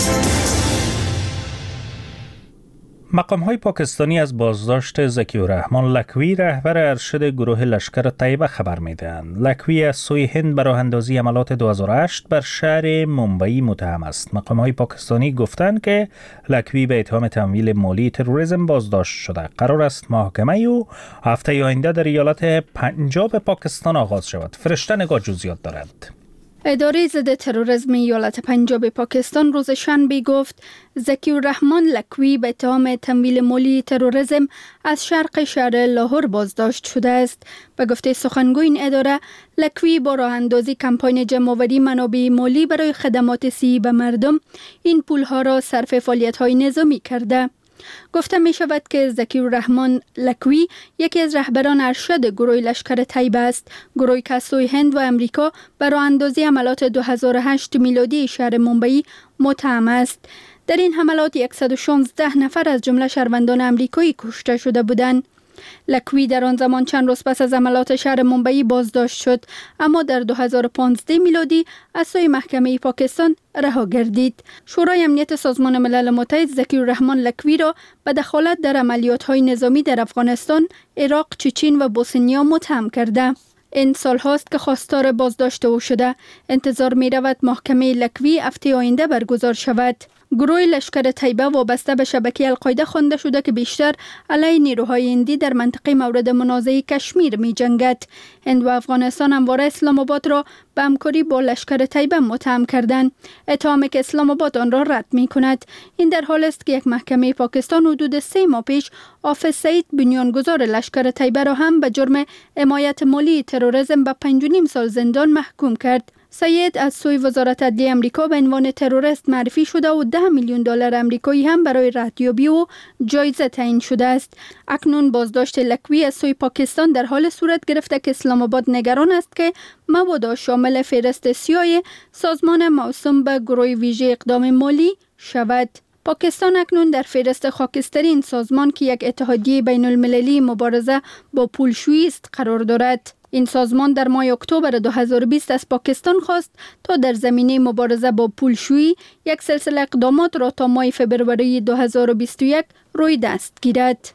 مقام‌های پاکستانی از بازداشت ذکی الرحمن لکوی رهبر ارشد گروه لشکر طیبه خبر می‌دهند. لکوی از سوی هند برای اندازی عملات 2008 بر شهر ممبئی متهم است. مقام‌های پاکستانی گفتند که لکوی به اتهام تمویل مالی تروریسم بازداشت شده. قرار است محاکمه او هفته آینده در ایالت پنجاب پاکستان آغاز شود. فرشته نگاه جزئیات دارد. اداره ضد تروریسم ایالت پنجاب پاکستان روز شنبه گفت ذکی الرحمن لکوی به اتهام تمویل مالی تروریسم از شرق شهر لاهور بازداشت شده است. به گفته سخنگوی این اداره، لکوی با راه اندازی کمپاین جمع‌آوری منابع مالی برای خدمات صحی به مردم این پولها را صرف فعالیت‌های نظامی کرده. گفته می شود که ذکی الرحمن لکوی یکی از رهبران ارشد گروه لشکر طیبه است. گروهی که از سوی هند و امریکا برای اندازی عملات 2008 میلادی شهر ممبئی متهم است. در این حملات 116 نفر از جمله شهروندان امریکایی کشته شده بودند. لکوی در آن زمان چند روز پس از عملات شهر ممبئی بازداشت شد، اما در 2015 میلادی از سوی محکمه پاکستان رها گردید. شورای امنیت سازمان ملل متحد ذکی الرحمن لکوی را به دخالت در عملیات‌های نظامی در افغانستان، عراق، چچن و بوسنیا متهم کرده. این سال هاست که خواستار بازداشت او شده. انتظار می رود محکمه لکوی هفته آینده برگزار شود. گروه لشکر طیبه وابسته به شبکه القاعده خوانده شده که بیشتر علیه نیروهای هندی در منطقه مورد منازعه کشمیر می جنگد. هند و افغانستان همواره اسلام آباد را به همکاری با لشکر طیبه متهم کردند. اتهامی که اسلام آباد آن را رد می کند. این در حال است که یک محکمه پاکستان حدود 3 ماه پیش حافظ سعید بنیانگذار لشکر طیبه را هم به جرم حمایت مالی تروریسم به 5.5 سال زندان محکوم کرد. سید از سوی وزارت عدلیه امریکا به عنوان تروریست معرفی شده و $10 میلیون امریکایی هم برای ردیابی و جایزه تعیین شده است. اکنون بازداشت لکوی از سوی پاکستان در حال صورت گرفته که اسلام آباد نگران است که مبادا شامل فهرست سیاه سازمان موسوم به گروه ویژه اقدام مالی شود. پاکستان اکنون در فهرست خاکسترین سازمان که یک اتحادیه بین المللی مبارزه با پولشویی است قرار دارد. این سازمان در ماه اکتبر 2020 از پاکستان خواست تا در زمینه مبارزه با پولشویی یک سلسله اقدامات را تا ماه فبروری 2021 روی دست گیرد.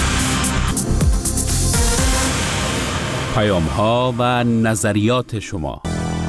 پیام‌ها و نظریات شما.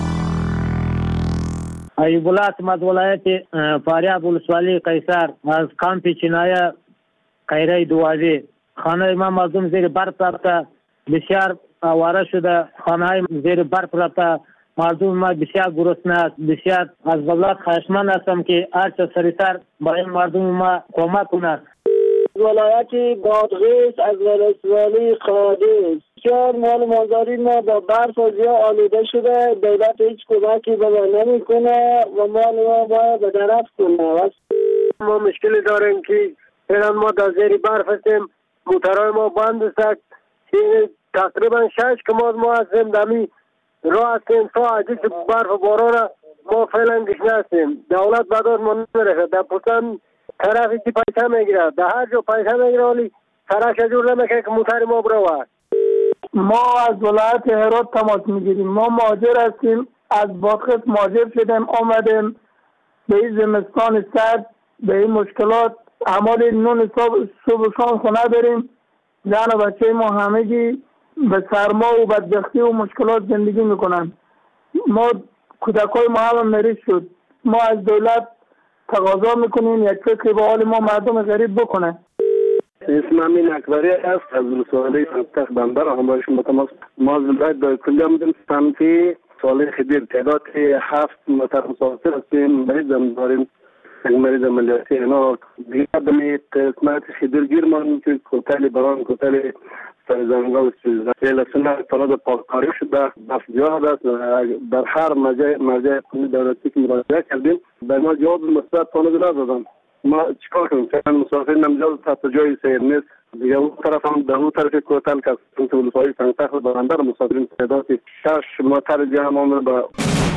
ایوب الله احمد ولایت فاریاب ولسوالی قیصر از کامپ چینایه قیره دوازی خانه ما مردم زیر برف رفته بسیار آواره شده. خانه زیر برف رفته مردم ما بسیار گرسنه است. بسیار از دولت خواهشمند هستم که هر چه سریعتر با این مردم ما کمک کند. ولایت بادغیس از ولسوالی قادس بسیار مال مازاری ما با برف و زیاد آلوده شده. دولت هیچ کمکی به ما نمیکنه و مال ما باید به طرف کنه. ما مشکلی داریم که فعلا ما در زیر برف هستیم. موترهای ما بند است. تقریبا 6 کماد ما هستیم دمی راه هستیم تا عجیز برف و باران ما فعلا گشنه هستیم. دولت بداد ما نمیرسه. در پوستان طرفی که پیسه میگیره در هر جا پیسه میگیره ولی طرف جور نمیکنه که موتر ما بروه. ما از ولایت هرات تماس میگیریم. ما مهاجر هستیم. از بادغیس مهاجر شدیم آمدیم به این زمستان سرد به این مشکلات. اعمال نون صبح شام خونه داریم. زن و بچه ما همگی به سرما و بدبختی و مشکلات زندگی میکنن. ما کودکای ما هم مریض شد. ما از دولت تقاضا میکنیم یک فکر به حال ما مردم غریب بکنه. اسم امین اکبری است از ولسوالی سنتخ بندر همراهش متماس. ما ولایت در کلی آمدیم سمتی سالی خدیر تعداد 7 موتر مسافر هستیم. مریض هم داریم. مریض عملیاتی اینا دیگه دمی قسمت خیدرگیر من که کوتل بران کوتل سرزنگا سیلسنا طلب پاککاری شده بس زیاد است در هر مرجع دولتی که مراجعه کردیم به ما جواب مثبت ندادن. ما چیکار کنیم؟ چون مسافر نمی‌جاز تا جای سیر نیست. دیگه اون طرف هم در اون طرف کوتل که تو ولسوالی سنگتخت برنده مسافرین تعدادی 6 متر جمع با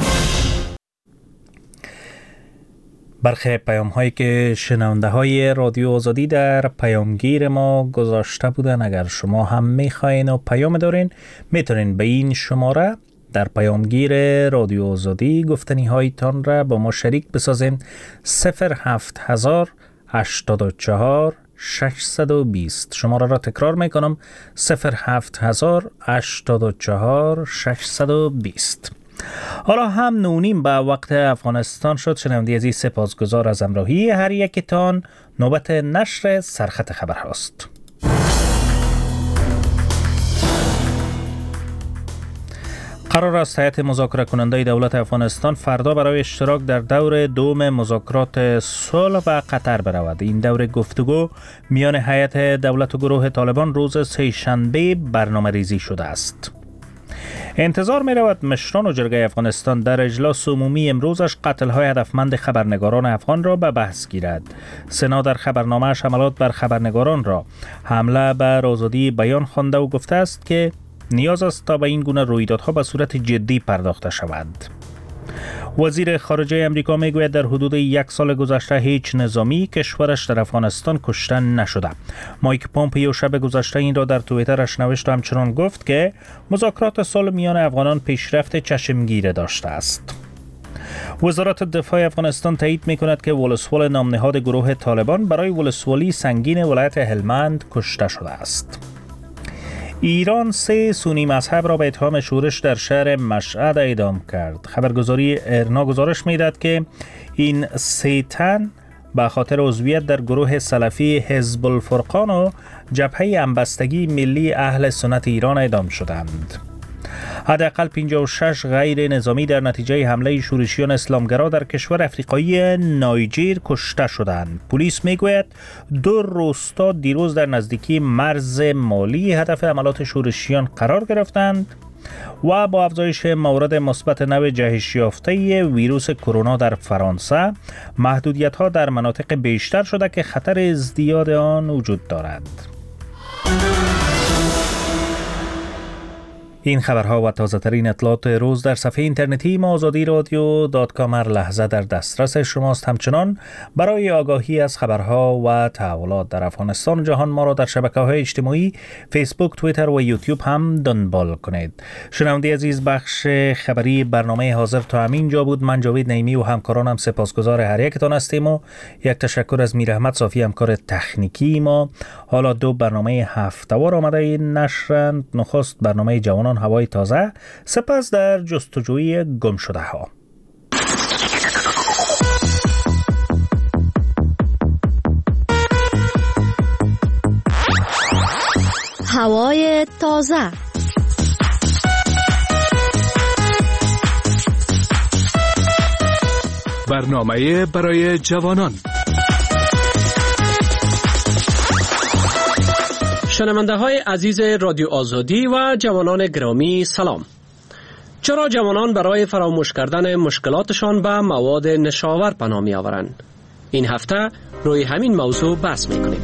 برخی پیام هایی که شنونده های رادیو آزادی در پیامگیر ما گذاشته بودن، اگر شما هم میخواین و پیام دارین میتونین به این شماره در پیامگیر رادیو آزادی گفتنی هایتان را با ما شریک بسازین. 07000 84 620. شماره را تکرار میکنم 07000 84 620. حالا هم 9:30 به وقت افغانستان شد. شنونده عزیز سپاسگزار از همراهی هر یکتان. نوبت نشر سرخط خبر هاست. قرار است هیئت مذاکره کننده دولت افغانستان فردا برای اشتراک در دور دوم مذاکرات صلح به قطر برود. این دور گفتگو میان هیئت دولت و گروه طالبان روز سه‌شنبه برنامه ریزی شده است. انتظار می رود مشران و جرگه افغانستان در اجلاس عمومی امروزش قتل‌های هدفمند خبرنگاران افغان را به بحث گیرد. سنا در خبرنامه‌اش حملات بر خبرنگاران را حمله بر آزادی بیان خوانده و گفته است که نیاز است تا به این گونه رویدادها به صورت جدی پرداخته شود. وزیر خارجه امریکا میگوید در حدود 1 سال گذشته هیچ نظامی کشورش در افغانستان کشته نشده. مایک پومپیو شب گذشته این را در توییترش نوشت و همچنان گفت که مذاکرات صلح میان افغانان پیشرفت چشمگیر داشته است. وزارت دفاع افغانستان تایید می‌کند که ولسوال نامنهاد گروه طالبان برای ولسوالی سنگین ولایت هلمند کشته شده است. ایران 3 سنی مذهب را به اتهام شورش در شهر مشهد اعدام کرد. خبرگزاری ارنا گزارش می‌دهد که این 3 تن به خاطر عضویت در گروه سلفی حزب الفرقان و جبهه همبستگی ملی اهل سنت ایران اعدام شدند. حداقل 56 غیر نظامی در نتیجه حمله شورشیان اسلامگرا در کشور افریقایی نایجر کشته شدند. پلیس میگوید 2 روستا دیروز در نزدیکی مرز مالی هدف حملات شورشیان قرار گرفتند و با افزایش موارد مثبت نو جهش یافته ویروس کرونا در فرانسه محدودیت‌ها در مناطق بیشتر شده که خطر ازدیاد آن وجود دارد. این خبرها و تازه ترین اطلاعات روز در صفحه اینترنتی ما azadiradio.com هر لحظه در دسترس شماست. همچنان برای آگاهی از خبرها و تحولات در افغانستان و جهان ما را در شبکه‌های اجتماعی فیسبوک، توییتر و یوتیوب هم دنبال کنید. شنونده عزیز، بخش خبری برنامه حاضر تا همین جا بود. من جاوید نعیمی و همکارانم سپاسگزار هر یکتان هستیم و یک تشکر از میر احمد صافی همکار تکنیکی ما. حالا 2 برنامه هفته‌وار آمده این نشرند. نخست برنامه جوانان هوای تازه، سپس در جستجوی گم شده ها. هوای تازه. برنامه برای جوانان. شنونده های عزیز رادیو آزادی و جوانان گرامی سلام. چرا جوانان برای فراموش کردن مشکلاتشان به مواد نشاور پناه می آورند؟ این هفته روی همین موضوع بحث می کنیم.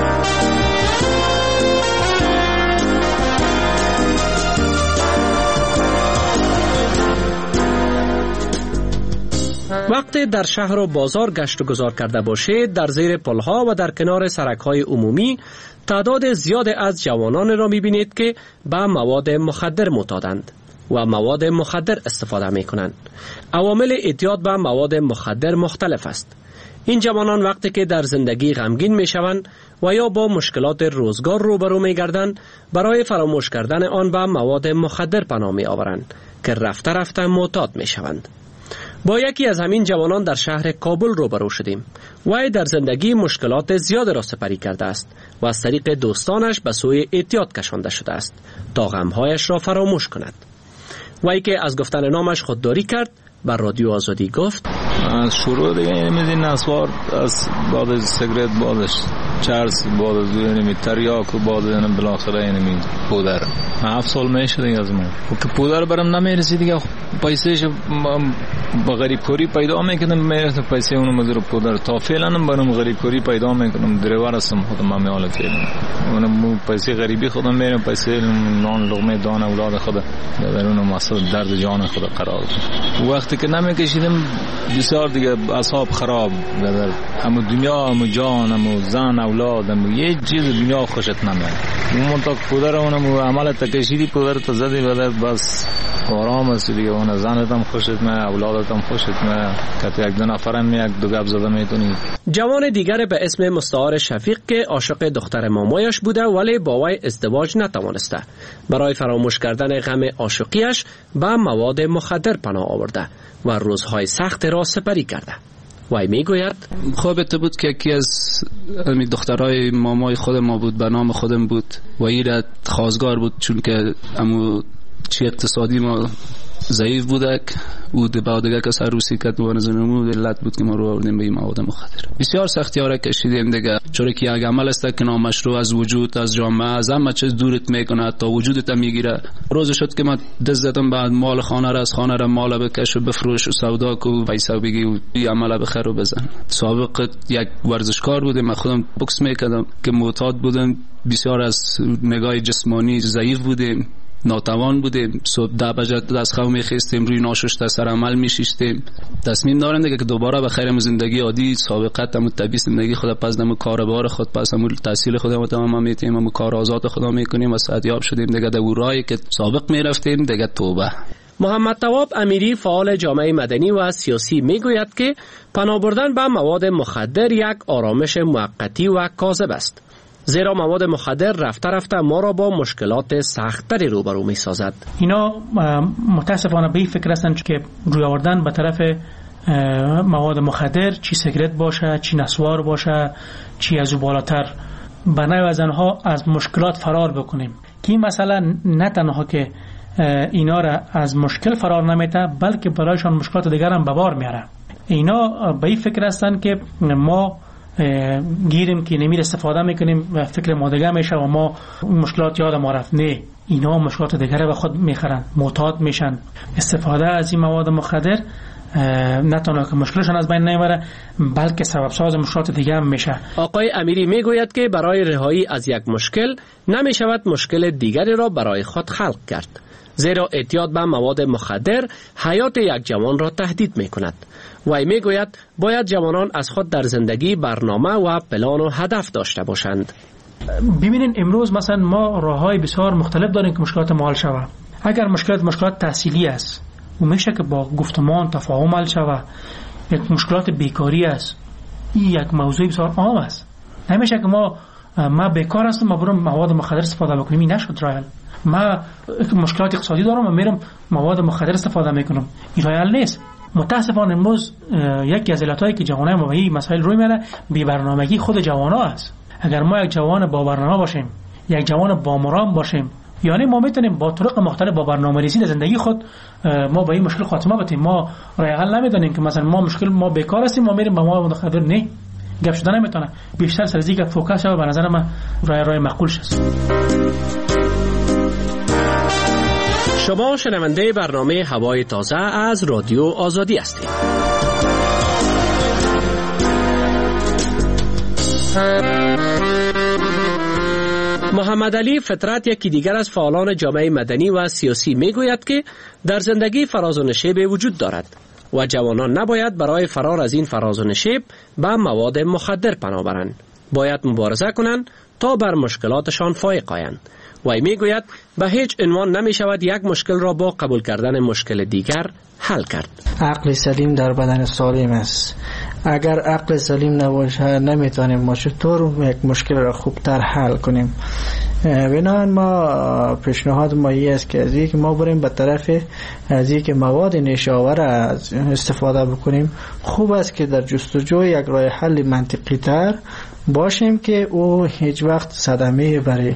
وقتی در شهر و بازار گشت و گذار کرده باشید، در زیر پلها و در کنار سرک‌های عمومی تعداد زیاد از جوانان را می‌بینید که به مواد مخدر معتادند و مواد مخدر استفاده می‌کنند. عوامل اعتیاد به مواد مخدر مختلف است. این جوانان وقتی که در زندگی غمگین می‌شوند و یا با مشکلات روزگار روبرو می‌گردند، برای فراموش کردن آن به مواد مخدر پناه می‌آورند که رفته رفته معتاد می‌شوند. با یکی از همین جوانان در شهر کابل روبرو شدیم. وی در زندگی مشکلات زیاد را سپری کرده است و از طریق دوستانش به سوی اعتیاد کشانده شده است تا غمهایش را فراموش کند. وی که از گفتن نامش خودداری کرد، بر رادیو آزادی گفت: از شروع دیگه یعنی نسوار از بعد سیگرت بعدش چرس بعد از یعنی تریاک و بعد یعنی بالاخره یعنی پودر 7 سال میشه دیگه از ما که پودر برام نمیرسید دیگه پیسهش با غریب کوری پیدا میکنم میرسه پیسه اونو مزر پودر تا فعلا برام غریب کوری پیدا میکنم دریور هستم خودم هم حال فعلا اونم پیسه غریبی خودم میرم پیسه نان لقمه دان اولاد خودم در اون مسئله درد جان خود قرار وقتی که نمیکشیدم بسیار دیگه اعصاب خراب در همه دنیا همه جان همه زن اولاد همه یه چیز دنیا خوشت نمیاد اون تا پودر اونم عمل تکشیدی پودر تا زدی بس آرام است دیگه اون زنت هم خوشت میاد اولادت هم خوشت میاد که یک دو نفرم یک دو گپ زده میتونی. جوان دیگر به اسم مستعار شفیق که عاشق دختر مامایش بوده ولی با وی ازدواج نتوانسته برای فراموش کردن غم عاشقیش به مواد مخدر پناه آورده و روزهای سخت را سپری کرده. وی میگوید خوابت بود که یکی از دخترای مامای خود ما بود به نام خودم بود و ایراد خواستگار بود چون که امو چی اقتصادی ما ضعیف بوده او دیگه که سروسی کرد و نزنمو علت بود که ما رو آوردیم به این مواد مخدر. بسیار سختی ها را کشیدیم دیگه چون که یک عمل است که نامشروع از وجود از جامعه از همه چیز دورت میکنه تا وجودت میگیره. روز شد که من دست زدم بعد مال خانه را از خانه را مال بکش و بفروش و سودا کو پیسه بگی و این عمل بخیر و بزن. سابق یک ورزشکار بودم من خودم بوکس میکردم که معتاد بودم بسیار از نگاه جسمانی ضعیف بودیم ناتوان بودیم صبح 10 بجه دست خو میخیستیم روی ناشسته سر عمل میشیشتیم تصمیم داریم دیگه که دوباره به خیر زندگی عادی سابقت هم طبیعی زندگی خود پس دم کاربار خود پس هم تحصیل خودمون تمام میتیم هم کار آزاد خدا میکنیم و صحتیاب شدیم دیگه در راهی که سابق میرفتیم دیگه توبه. محمد تواب امیری فعال جامعه مدنی و سیاسی میگوید که پناه بردن به مواد مخدر یک آرامش موقتی و کاذب است زیرا مواد مخدر رفته رفته ما را با مشکلات سخت‌تری روبرو می‌سازد. اینا متاسفانه به این فکر هستند که روی آوردن به طرف مواد مخدر چی سیگرت باشه چی نسوار باشه چی از بالاتر به نوع از آنها از مشکلات فرار بکنیم که این مسئله نه تنها که اینا را از مشکل فرار نمیده بلکه برایشان مشکلات دیگر هم به بار میاره. اینا به این فکر هستند که ما گیریم که نمیر استفاده میکنیم و فکر ما دیگه میشه و ما مشکلات یاد ما رفت. نه، اینا مشکلات دیگه به خود میخرن معتاد میشن. استفاده از این مواد مخدر نه تنها که مشکلشان از بین نمیبره بلکه سبب ساز مشکلات دیگه هم میشه. آقای امیری میگوید که برای رهایی از یک مشکل نمیشود مشکل دیگری را برای خود خلق کرد زیرا اعتیاد به مواد مخدر حیات یک جوان را تهدید میکند. وی میگوید باید جوانان از خود در زندگی برنامه و پلان و هدف داشته باشند. ببینین امروز مثلا ما راههای بسیار مختلف داریم که مشکلات ما حل شود. اگر مشکلات تحصیلی است و میشه که با گفتمان تفاهم حل شود. یک مشکلات بیکاری است این یک موضوع بسیار عام است. نمیشه که ما بیکار هستم ما برم مواد مخدر استفاده بکنیم. این نشد راه. ما مشکلات اقتصادی دارم و میرم مواد مخدر استفاده میکنم. این راه حل نیست. متاسفانه امروز یکی از علتایی که جوانای ما به این مسائل روی میاره بی برنامگی خود جوانا است. اگر ما یک جوان با برنامه باشیم یک جوان با مرام باشیم یعنی ما میتونیم با طرق مختلف با برنامه‌ریزی در زندگی خود ما به این مشکل خاتمه بدیم. ما راه حل نمیدونیم که مثلا ما بیکار هستیم ما میریم به مواد مخدر. نه، گپ شدن نمیتونه. بیشتر سر ذکر فوکس شو به نظر من راه معقول است. شما شنونده برنامه هوای تازه از رادیو آزادی هستید. محمد علی فطرت یکی دیگر از فعالان جامعه مدنی و سیاسی میگوید که در زندگی فراز و نشیب وجود دارد و جوانان نباید برای فرار از این فراز و نشیب به مواد مخدر پناه برند. باید مبارزه کنند تا بر مشکلاتشان فائق آیند. وی میگوید به هیچ عنوان نمی شود یک مشکل را با قبول کردن مشکل دیگر حل کرد. عقل سلیم در بدن سالم است. اگر عقل سلیم نباشه نمیتونیم ما چطور یک مشکل را خوبتر حل کنیم. بنابراین ما پیشنهاد ما این است که از اینکه ما بریم به طرف از اینکه مواد نشاور استفاده بکنیم خوب است که در جستجوی یک راه حل منطقی تر باشیم که او هیچ وقت صدمه برای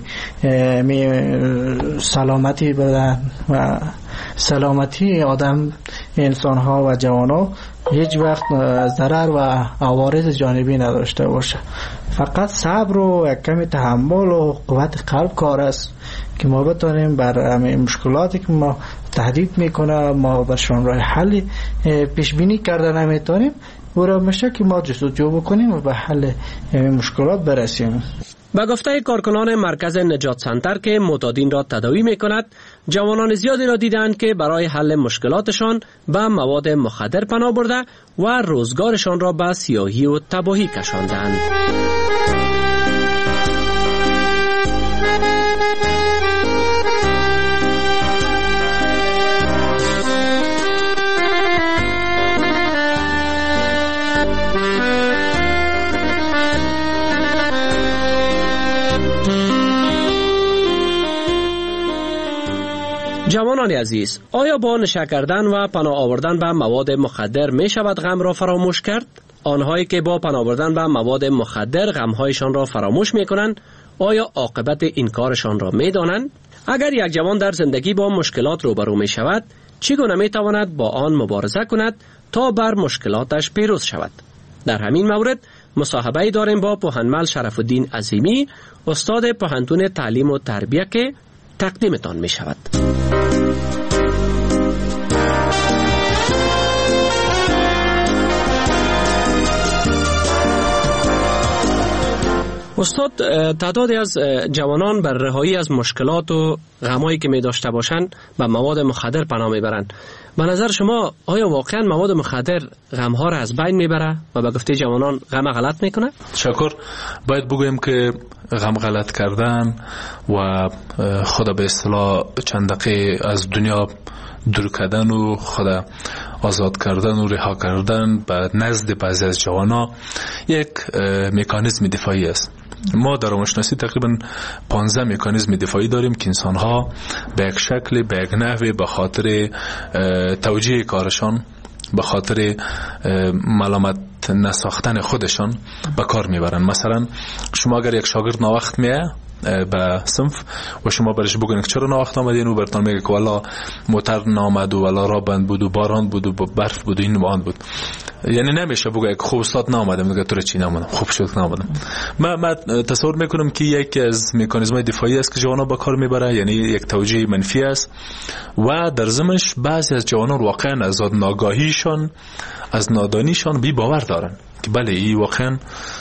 سلامتی بدن و سلامتی آدم، انسان ها و جوان ها هیچ وقت ضرر و عوارض جانبی نداشته باشه. فقط صبر و کمی تحمل و قوت قلب کار است که ما بتونیم بر مشکلاتی که ما تهدید میکنه ما برشان راه حل پیش بینی کرده نمیتونیم او را میشه که ما جستجو بکنیم و به حل مشکلات برسیم. به گفته کارکنان مرکز نجات سنتر که معتادین را تداوی می کند، جوانان زیادی را دیدند که برای حل مشکلاتشان به مواد مخدر پناه برده و روزگارشان را به سیاهی و تباهی کشاندند. جوانان عزیز، آیا با نشه کردن و پناه آوردن به مواد مخدر می شود غم را فراموش کرد؟ آنهایی که با پناه آوردن به مواد مخدر غمهایشان را فراموش می کنند، آیا عاقبت این کارشان را می دانند؟ اگر یک جوان در زندگی با مشکلات روبرو می شود، چگونه می تواند با آن مبارزه کند تا بر مشکلاتش پیروز شود؟ در همین مورد مصاحبه داریم با پوهنمل شرف الدین عظیمی، استاد پوهنتون تعلیم و تربیه که تقدیمتان می شود. استاد، تعدادی از جوانان بر رهایی از مشکلات و غمایی که می داشته باشند به مواد مخدر پناه می برند. به نظر شما آیا واقعا مواد مخدر غمها را از بین می بره و به گفته جوانان غم غلط می کنه؟ شکر. باید بگویم که غم غلط کردن و خود به اصطلاح چند دقیقه از دنیا دور کردن و خود آزاد کردن و رها کردن به نزد بعضی از جوانا یک مکانیزم دفاعی است. ما در روانشناسی تقریبا 15 مکانیزم دفاعی داریم که انسان‌ها به یک شکل، به یک نحوه، به خاطر توجیه کارشان، به خاطر ملامت نساختن خودشان به کار میبرن. مثلا شما اگر یک شاگرد ناوقت میه به صنف و شما برش بگوین که چرا ناوقت آمدین، و برتون میگه که والا موتر نامد و والا را بند بود و باران بود و برف بود و این و آن بود، یعنی نمیشه بگه که خوب استاد نامدم، میگه تو چی نامدم، خوب شد نامدم. من تصور میکنم که یکی از مکانیزم‌های دفاعی است که جوانا با کار میبره، یعنی یک توجیه منفی است و در ضمنش بعضی از جوانان واقعا از ناگاهیشان، از نادانیشان بی باور دارن که بله این واقعا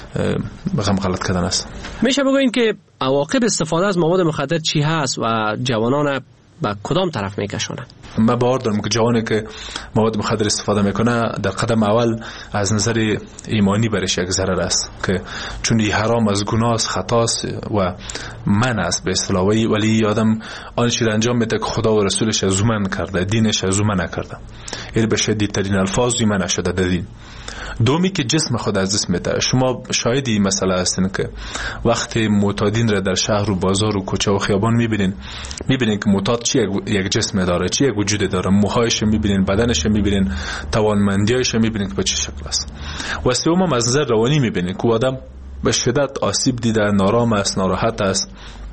غم غلط کردن است. میشه بگوین که عواقب استفاده از مواد مخدر چی هست و جوانان به کدام طرف میکشونه؟ من باور دارم که جوانی که مواد مخدر استفاده میکنه در قدم اول از نظر ایمانی برش یک ضرر است، که چون این حرام از گناه است، خطا است و من است به اصطلاح، ولی آدم آن چیز انجام میده که خدا و رسولش از من کرده، دینش از من نکرده، یعنی به شدیدترین الفاظ من نشده در دین. دومی که جسم خود از دست میده. شما شاهد این مسئله هستین که وقتی معتادین را در شهر و بازار و کوچه و خیابان میبینین که معتاد چی یک جسم داره، چی یک وجود داره، موهایش میبینین، بدنش میبینین، توانمندیایش میبینین که به چه شکل است. و سوم از نظر روانی میبینین که آدم به شدت آسیب دیده، نارام است، ناراحت است،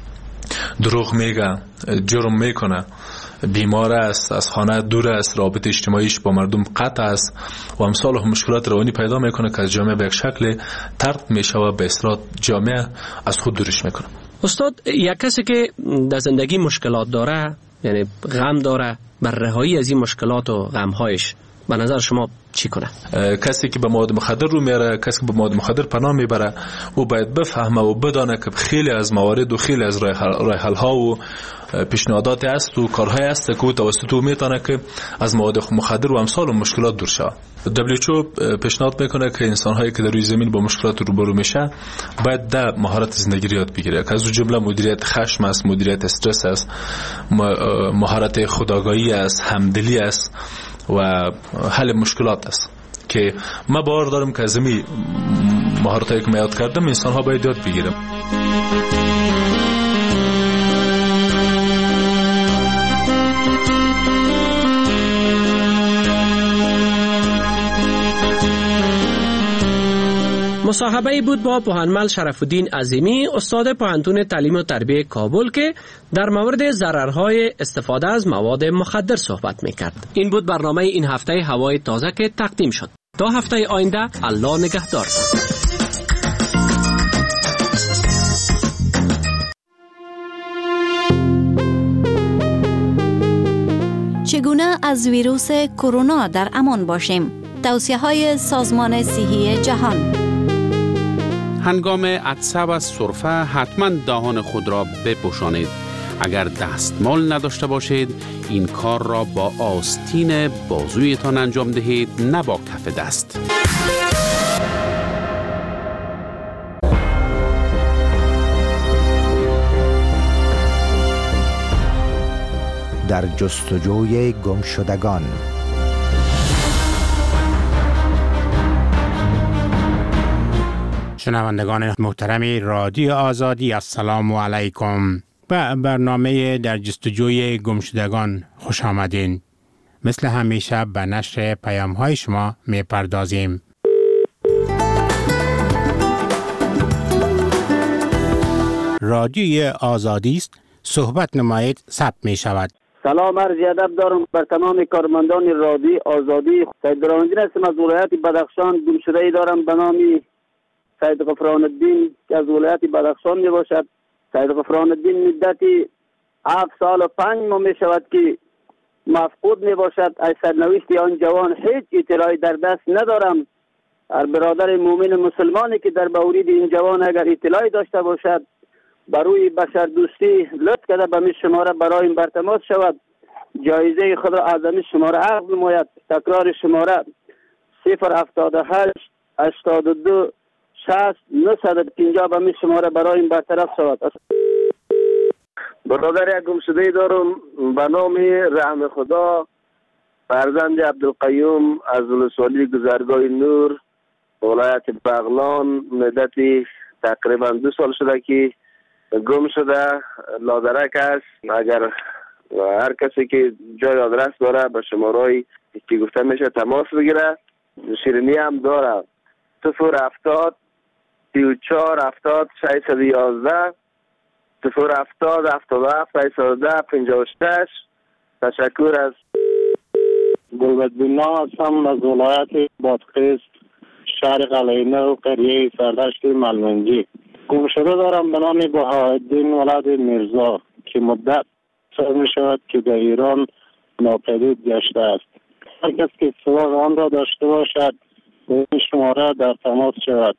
دروغ میگه، جرم میکنه، بیمار است، از خانه دور است، رابطه اجتماعیش با مردم قطع است و امثال مشکلات روانی پیدا میکنه که از جامعه به یک شکل طرد میشه و به اصطلاح جامعه از خود دورش میکنه. استاد، یک کسی که در زندگی مشکلات داره، یعنی غم داره، بر رهایی از این مشکلات و غمهایش به نظر شما چی کنه؟ کسی که به مواد مخدر رو میاره، کسی که به مواد مخدر پناه میبره، او باید بفهمه و بدانه که خیلی از موارد و خیلی از راه حل ها و پیشنهادات است و کارهای است که او توسط او میتونه که از مواد مخدر و امثال و مشکلات دور شود. WHO پیشنهاد میکنه که انسان هایی که در روی زمین با مشکلات روبرو میشه باید ده مهارت زندگی یاد بگیره که از اون جمله مدیریت خشم است، مدیریت استرس است، مهارت خودآگاهی است، همدلی است و حل مشکلات است، که من باور دارم که از این مهارتایی که من یاد کردم انسان ها باید یاد بگیرم. مصاحبه بود با پوهنمل شرف الدین عظیمی، استاد پوهنتون تعلیم و تربیه کابل که در مورد ضررهای استفاده از مواد مخدر صحبت میکرد. این بود برنامه این هفته هوای تازه که تقدیم شد. تا هفته آینده الله نگهدار. چگونه از ویروس کرونا در امان باشیم؟ توصیه‌های سازمان صحی جهان. هنگام عطسه و سرفه حتما دهان خود را بپوشانید. اگر دستمال نداشته باشید این کار را با آستین بازویتان انجام دهید، نه با کف دست. در جستجوی گمشدگان. شنوندگان محترم رادیو آزادی، السلام علیکم. به برنامه در جستجوی گمشدگان خوش آمدین. مثل همیشه به نشر پیام‌های شما می‌پردازیم. رادیوی آزادی است، صحبت نمایید، ثبت می‌شود. سلام عرض ادب دارم بر تمام کارمندان رادیو آزادی. سید برهان‌الدین هستم از ولایت بدخشان. گمشده‌ای دارم به نام سید غفران الدین که از ولایت بدخشان می باشد. سید غفران الدین مدتی 7 سال و 5 ماه می شود که مفقود می باشد. از سرنوشت آن جوان هیچ اطلاعی در دست ندارم. هر برادر مومن مسلمانی که در مورد این جوان اگر اطلاعی داشته باشد بروی بشر دوستی لطف کرده به می شماره برای این برتماس شود. جایزه خود را از این شماره عقد نماید. تکرار شماره 078 82 60 950 به می شماره برای این برطرف شود. برادر یک گمشده‌ای دارم به نام رحم خدا، فرزند عبدالقیوم از ولسوالی گذرگاه نور ولایت بغلان. مدتی تقریبا 2 سال شده که گم شده. لادرک است. اگر هر کسی که جای آدرس داره به شماره‌ای که گفته میشه تماس بگیره. شیرینی هم داره 070 34 70 611 070 77 610 56. تشکر از گلبدین هستم از ولایت بادغیس، شهر قلعه‌نو و قریه سردشت ملمنجی. گمشده دارم به نام بهاءالدین ولد میرزا که مدت سال می شود که در ایران ناپدید گشته است. هر کس که سوال آن را داشته باشد به این شماره در تماس شود.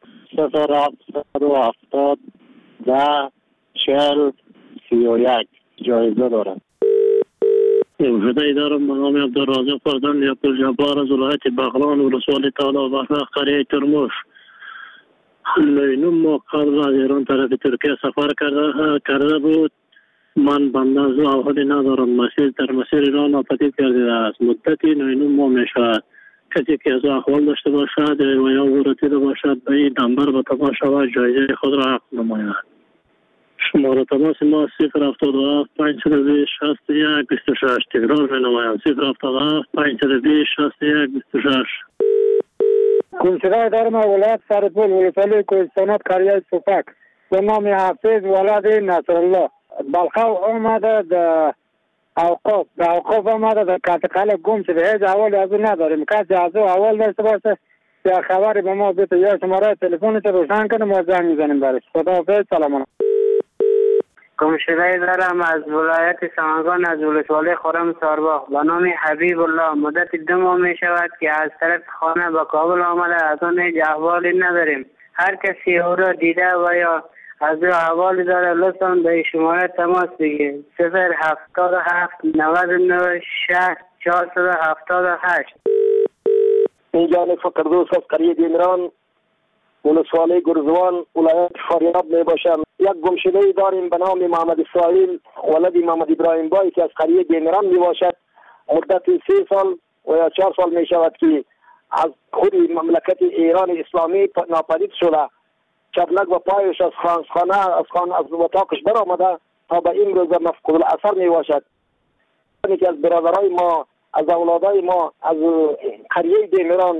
0770 10 40 31. جایزه دارد. گمشده‌ای دارم به نام عبدالرازق فرزند عبدالجبار از ولایت بغلان ولسوالی طالع بحر قریه ترموش. لینوم ما قبل از ایران طرف ترکیه سفر کرده بود. من بنده از او احوالی ندارم. در مسیر ایران ناپدید گردیده است. مدتی 9 ماه می شود. کسی که از او احوال داشته باشد و یا او رسیده باشد به این نمبر به تماس شود جایزه خود را عقد نماید. شماره تماس ما 077 520 61 26. تکرار می نمایم 077 520 61 26. گمشده دارم ولایت سرپول ولسوالی کوهستانات قریه سوفک به نام حافظ ولد نصرالله. بلخو آمده در اوقاف آمده در کاتقل گم شده. هیچ احوالی از او نداریم. کسی از او احوال داشته باشه یا خبری به ما بده یا شماره تلفنش روشن کنیم و زنگ میزنیم برش. خداحافظ. سلام علیکم. گمشده‌ای دارم از ولایت سمنگان از ولسوالی خرم سارباغ به نام حبیب الله. مدت 2 ماه می شود که از طرف خانه به کابل آمده. از آن هیچ احوالی نداریم. هر کسی او را دیده و یا از او احوالی داره لطفاً به شماره تماس بگیرید. 077 99 60 478. اینجا فقردوس از قریه دیمران ولسوالی گرزوان ولایت فاریاب می باشم. یک گمشده‌ای داریم به نام محمد اسرائیل ولد محمد ابراهیم بای که از قریه دیمران می باشد. مدت 3 سال و یا 4 سال می شود که از خود مملکت ایران اسلامی ناپدید شده. چبلک و پایش از خانه از اتاقش برآمده تا به این روز مفقود الاثر می باشد. که از برادرای ما، از اولادای ما از قریه دیمران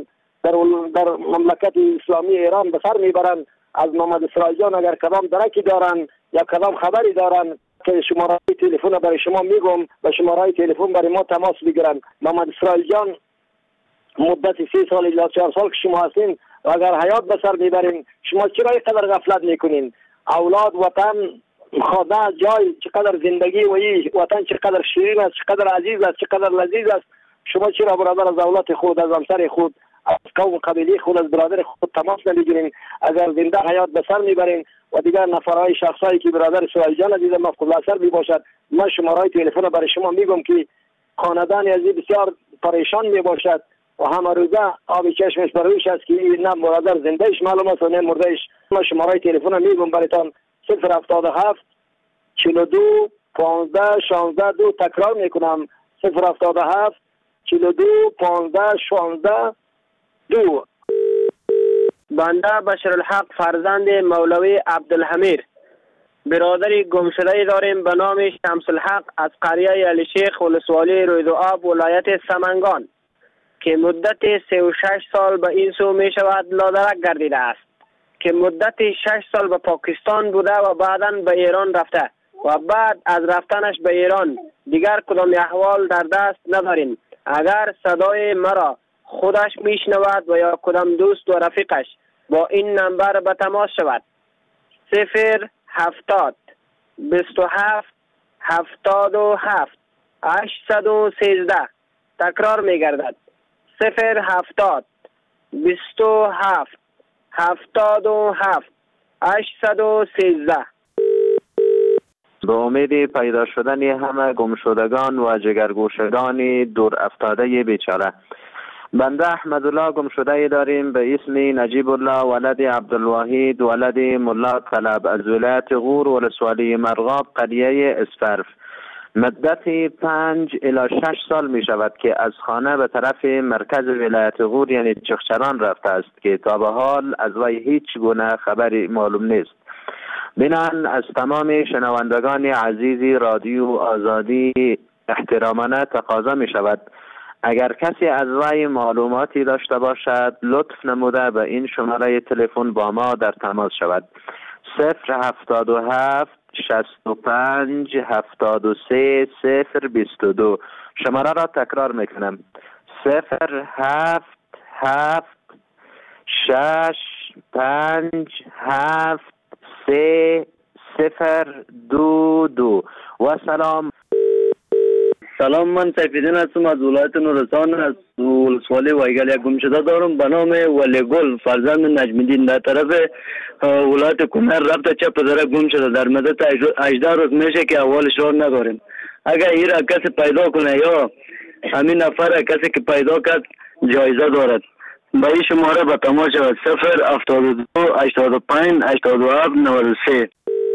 در مملکت اسلامی ایران به سر میبرند. از محمد اسرائیل جان اگر کدام درکی دارن یا کدام خبری دارن که شماره تلفن برای شما میگم و شماره تلفن برای ما تماس بگیرن. محمد اسرائیل جان مدت 3 سال یا 4 سال که شما هستین و اگر حیات به سر میبرین، شما چرا اینقدر غفلت میکنین؟ اولاد، وطن، خدا، جای، چقدر زندگی و این وطن چقدر شیرین است، چقدر عزیز است، چقدر لذیذ است. شما چرا برادر از اولاد خود، از همسر خود، از قوم قبیله خود، از برادر خود تماس نمیگیرین؟ اگر زنده حیات به سر میبرین و دیگر نفرهای شخصایی که برادر اسرائیل جان عزیز مفقود الاثر می باشد، من شماره تلفن برای شما میگم که خاندان عزیز بسیار پریشان می باشد و همه روزه آب چشمش بر رویش است که نه برادر زندهش معلوم است و نه مردهش. من شماره تلفن میگم برایتان 077 42 15 16 2. تکرار میکنم 077 42 15 16 2. بنده بشرالحق فرزند مولوی عبدالحمیر برادری گمشده داریم به نام شمس الحق از قریه علی شیخ ولسوالی رویدوآب ولایت سمنگان که مدت 36 سال به این سو می شود لادرک گردیده است که مدت 6 سال به پاکستان بوده و بعداً به ایران رفته و بعد از رفتنش به ایران دیگر کدام احوال در دست نداریم. اگر صدای مرا خودش میشنود و یا کدام دوست و رفیقش با این نمبر به تماس شود 070 27 77 813. تکرار میگردد 070 27 77 813. به امید پیدا شدن همه گمشدگان و جگرگوشگان دور افتاده بیچاره. بنده احمدالله گمشده داریم به اسم نجیب الله ولد عبدالواحد ولد ملا طلب از ولایت غور ولسوالی مرغاب قریه اسفرف. مدت 5 الی 6 سال می شود که از خانه به طرف مرکز ولایت غور یعنی چخچران رفته است که تا به حال از وی هیچ گونه خبری معلوم نیست. بنان از تمام شنوندگان عزیز رادیو آزادی احترامانه تقاضا می شود اگر کسی از وی معلوماتی داشته باشد لطف نموده به این شماره تلفن با ما در تماس شود 077 65 73 022. شماره را تکرار میکنم 077 6 5 7 3 022. و سلام. سلام، من سیفیدین هستم از ولایت نورستان از ولسوالی وایگل. یک گمشده دارم به نام ولیگل فرزند نجمیدین در طرف ولایت کنر رفته چه پدره گم شده در مدت 18 روز میشه که احوالش را نداریم. اگر این را کسی پیدا کنه یا همین نفر کسی که پیدا کرد جایزه دارد. به این شماره به تماس شود 072 85 87 93.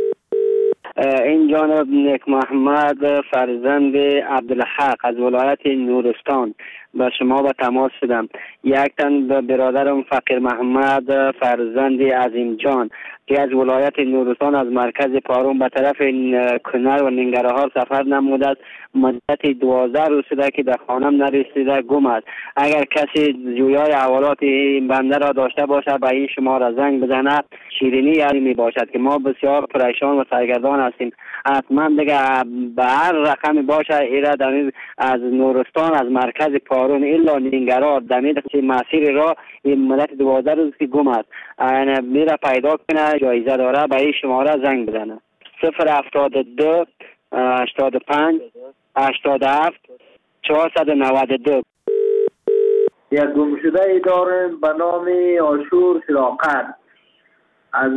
این جانب نیک محمد فرزند عبدالحق از ولایت نورستان به شما به تماس شدم. یک تن به برادرم فقیر محمد فرزند عظیم جان که از ولایت نورستان از مرکز پارون به طرف کنر و ننگرهار سفر نموده است. مدت 12 روز شده که در خانم نرسیده گم است. اگر کسی جویای احوالات این بنده را داشته باشد به این شماره زنگ بزنه. شیرینی یاری می باشد که ما بسیار پریشان و سرگردان هستیم. حتما دیگه به هر رقمی باشه ایره از نورستان از مرکز پارون الا ننگرهار دمید مسیر را این مدت 12 روز که گم است. میره پیدا کنه جایزه داره به این شماره زنگ بزنه 072 85 87 492. یک گمشده ای داریم به نام آشور شراقت از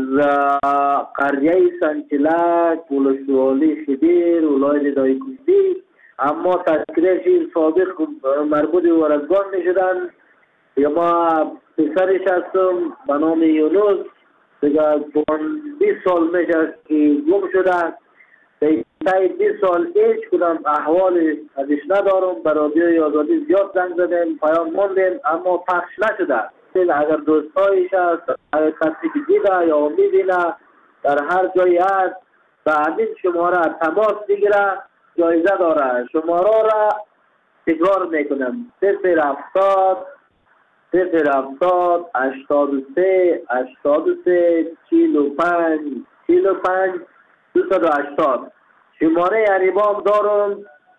قریه سنچلک ولسوالی خدیر ولایت دایکندی، اما تذکرهش سابق مربوط به ورزگان می شدن. یا ما پسرش هستم به نام یونس دیگه 20 سال میشه که گم شده. تا 20 سال هیچ کدام احوال ازش ندارم. به رادیوی آزادی زیاد زنگ زدیم، پیام ماندیم اما پخش نشده. اگر دوستایش هست، اگر کسی که دیده یا میبینه در هر جایی هست به همین شماره تماس بگیره جایزه داره. شماره را تکرار میکنم 070 070 83 83 45 45 280. شماره عریبام دارم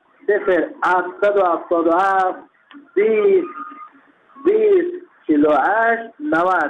0777 20 20 48 90.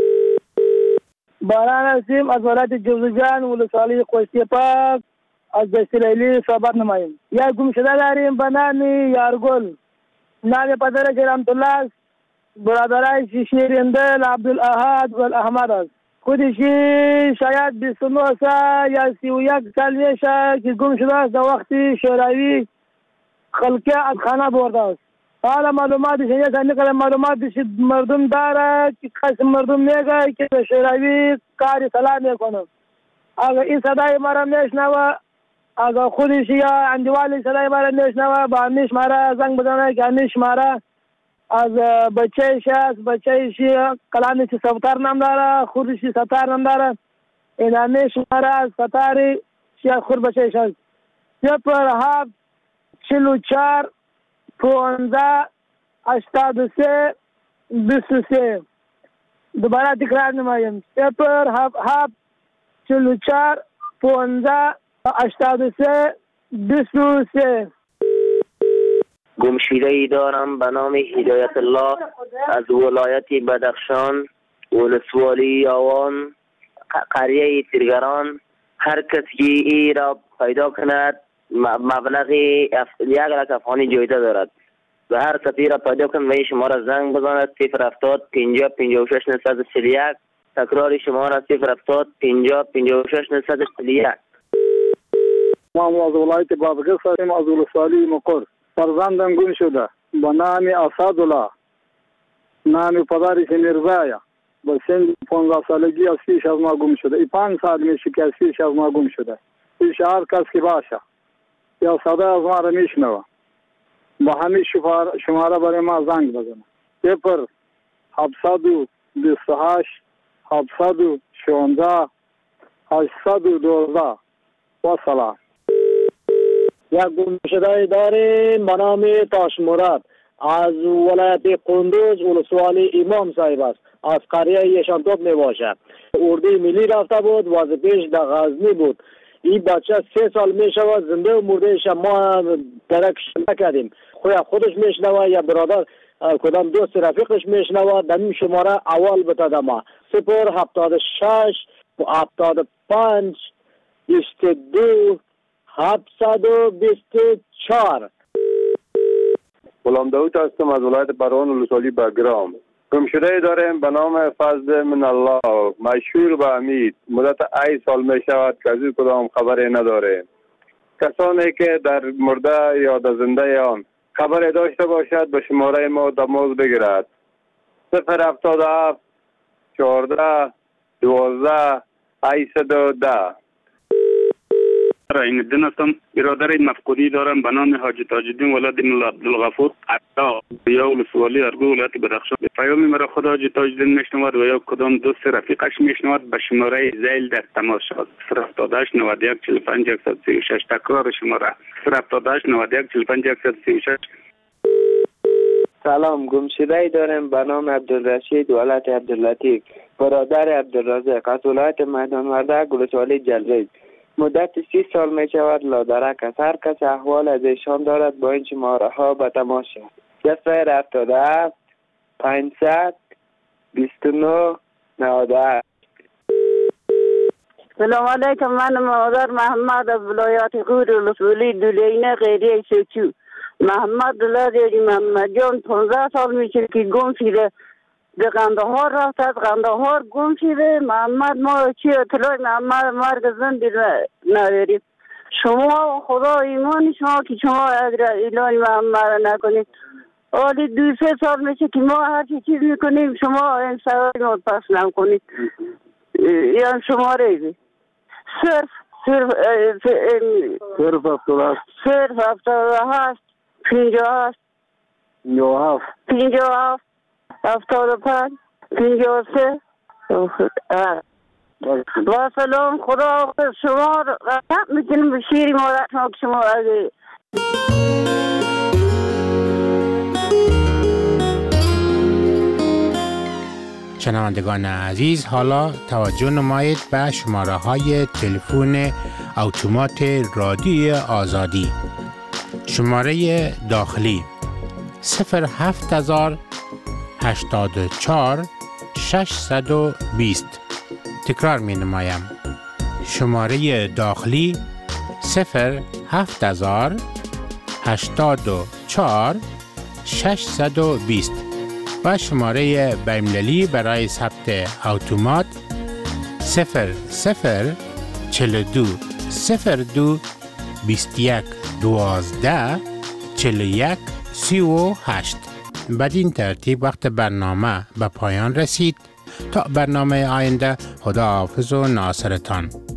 باران هستیم از ولایت جوزجان ولسوالی خوشتی پاک از دشت لیلی صحبت نماییم. یک گم شده داریم به نام یارگل، نام پدرش رحمت الله است، برادرش شیرندل عبدالاحد و احمد است. خودشی شاید 29 سال یا 31 سال میشه که گم شده است. در وقتی شوروی خلقه از خانه برده است. حالا معلوماتش اینه معلوماتش مردم داره که قسم مردم میگه که به شوروی کاری سلام میکنه. اگر این صدای مرا میشنوه، اگر خودش یا اندوالی صدای مرا میشنوه، با همیش مرا زنگ بزنه که همیش مرا از بچهش است. بچهش کلامی چه ستار نام داره، خودش ستار نام داره. این همیش مرا از ستاری شیخ خود بچهش است. 07 44 15 83 23. دوباره تکرار نمایم. 07 44 15 83 23. گمشده‌ای دارم به نام هدایت الله از ولایت بدخشان، ولسوالی یاوان، قریه تیرگران. هر کسی ای را پیدا کند مبلغ 1,00,000 افغانی جایزه دارد. و هر کسی را پیدا کند و این شماره زنگ بزند 070 50 56 941. تکرار شماره 070 50 56 941. ما از ولایت بادغیس هستیم، از ولسوالی مقر. فرزندم گم شده به نام اسدالله، نام پدرش میرزایا. به سن 15 سالگی از پیش از ما گم شده. 5 سال میشه که از پیش از ما گم شده. پیش هر کس که باشه یا صدا از ما را میشنوه، با همین شماره برای ما زنگ بزنه. 0728 716 812. و سلام. یک گمشده داریم به نام تاش مراد از ولایت قندوز ولسوالی امام صاحب است. از قریه یشانتوب می باشد. اردوی ملی رفته بود، وظیفه‌اش در غزنی بود. این بچه 3 سال می شود زنده و مردهش ما درکش نکردیم. خودش میشنوه یا برادر کدام دوست رفیقش میشنوه. در این شماره اول بتاده ما 076 75 22 724. غلام داود هستم از ولایت بروان ولسوالی بگرام. گمشده داریم به نام فضل من الله، مشهور به امید. مدت 8 سال می شود که از این کدام خبری نداره. کسانی که در مرده یا در زنده آن خبری داشته باشد به شماره ما تماس بگیرد. 077 14 12 810. این الدین هستم. برادر مفقودی دارم به نام حاجی تاج‌الدین ولد مولا عبدالغفور عطا یا ولسوالی ارگو ولایت بدخشان. پیامی مرا خود حاجی تاج‌الدین میشنود و یا کدام دوست رفیقش میشنود به شماره زیل در تماس شد. 078 91 45 136. تکرار شماره 078 91 45 136. سلام. گمشده‌ای دارم به نام عبدالرشید ولایت عبداللطیف، برادر عبدالرزاق از ولایت میدان وردک ولسوالی جلریز. مدت 30 سال می شود لادرک است. هر کس احوال از ایشان دارد با این شماره ها به تماس شد. 077 500 29 98. سلام علیکم. من مادر محمد از ولایت غور ولسوالی دولینه غیریه شیچو. محمد دلاری محمد جان 15 سال میشه که گم شده. به قندهار رفت، از قندهار گم شده. محمد ما چی اطلاع محمد مرگ زنده نداریم. شما خدا ایمان شما که شما اعلان محمد نکنید. حالی 2-3 سال میشه که ما هر چیز میکنیم شما این سوال ما پس نکنید. یا شما ریزی صرف 78 58 57 75 53. با سلام. خدا شما رحمت میکنیم به شیر ما شما اگه شنوندگان عزیز، حالا توجه نمایید به شماره های تلفن اتومات رادیوی آزادی. شماره داخلی 07084 620. تکرار می نمایم. شماره داخلی 07084 620 و شماره بین‌المللی برای ثبت اتومات 0042 02 21 12 41 38. بدین ترتیب وقت برنامه به پایان رسید. تا برنامه آینده، خداحافظ و ناصرتان.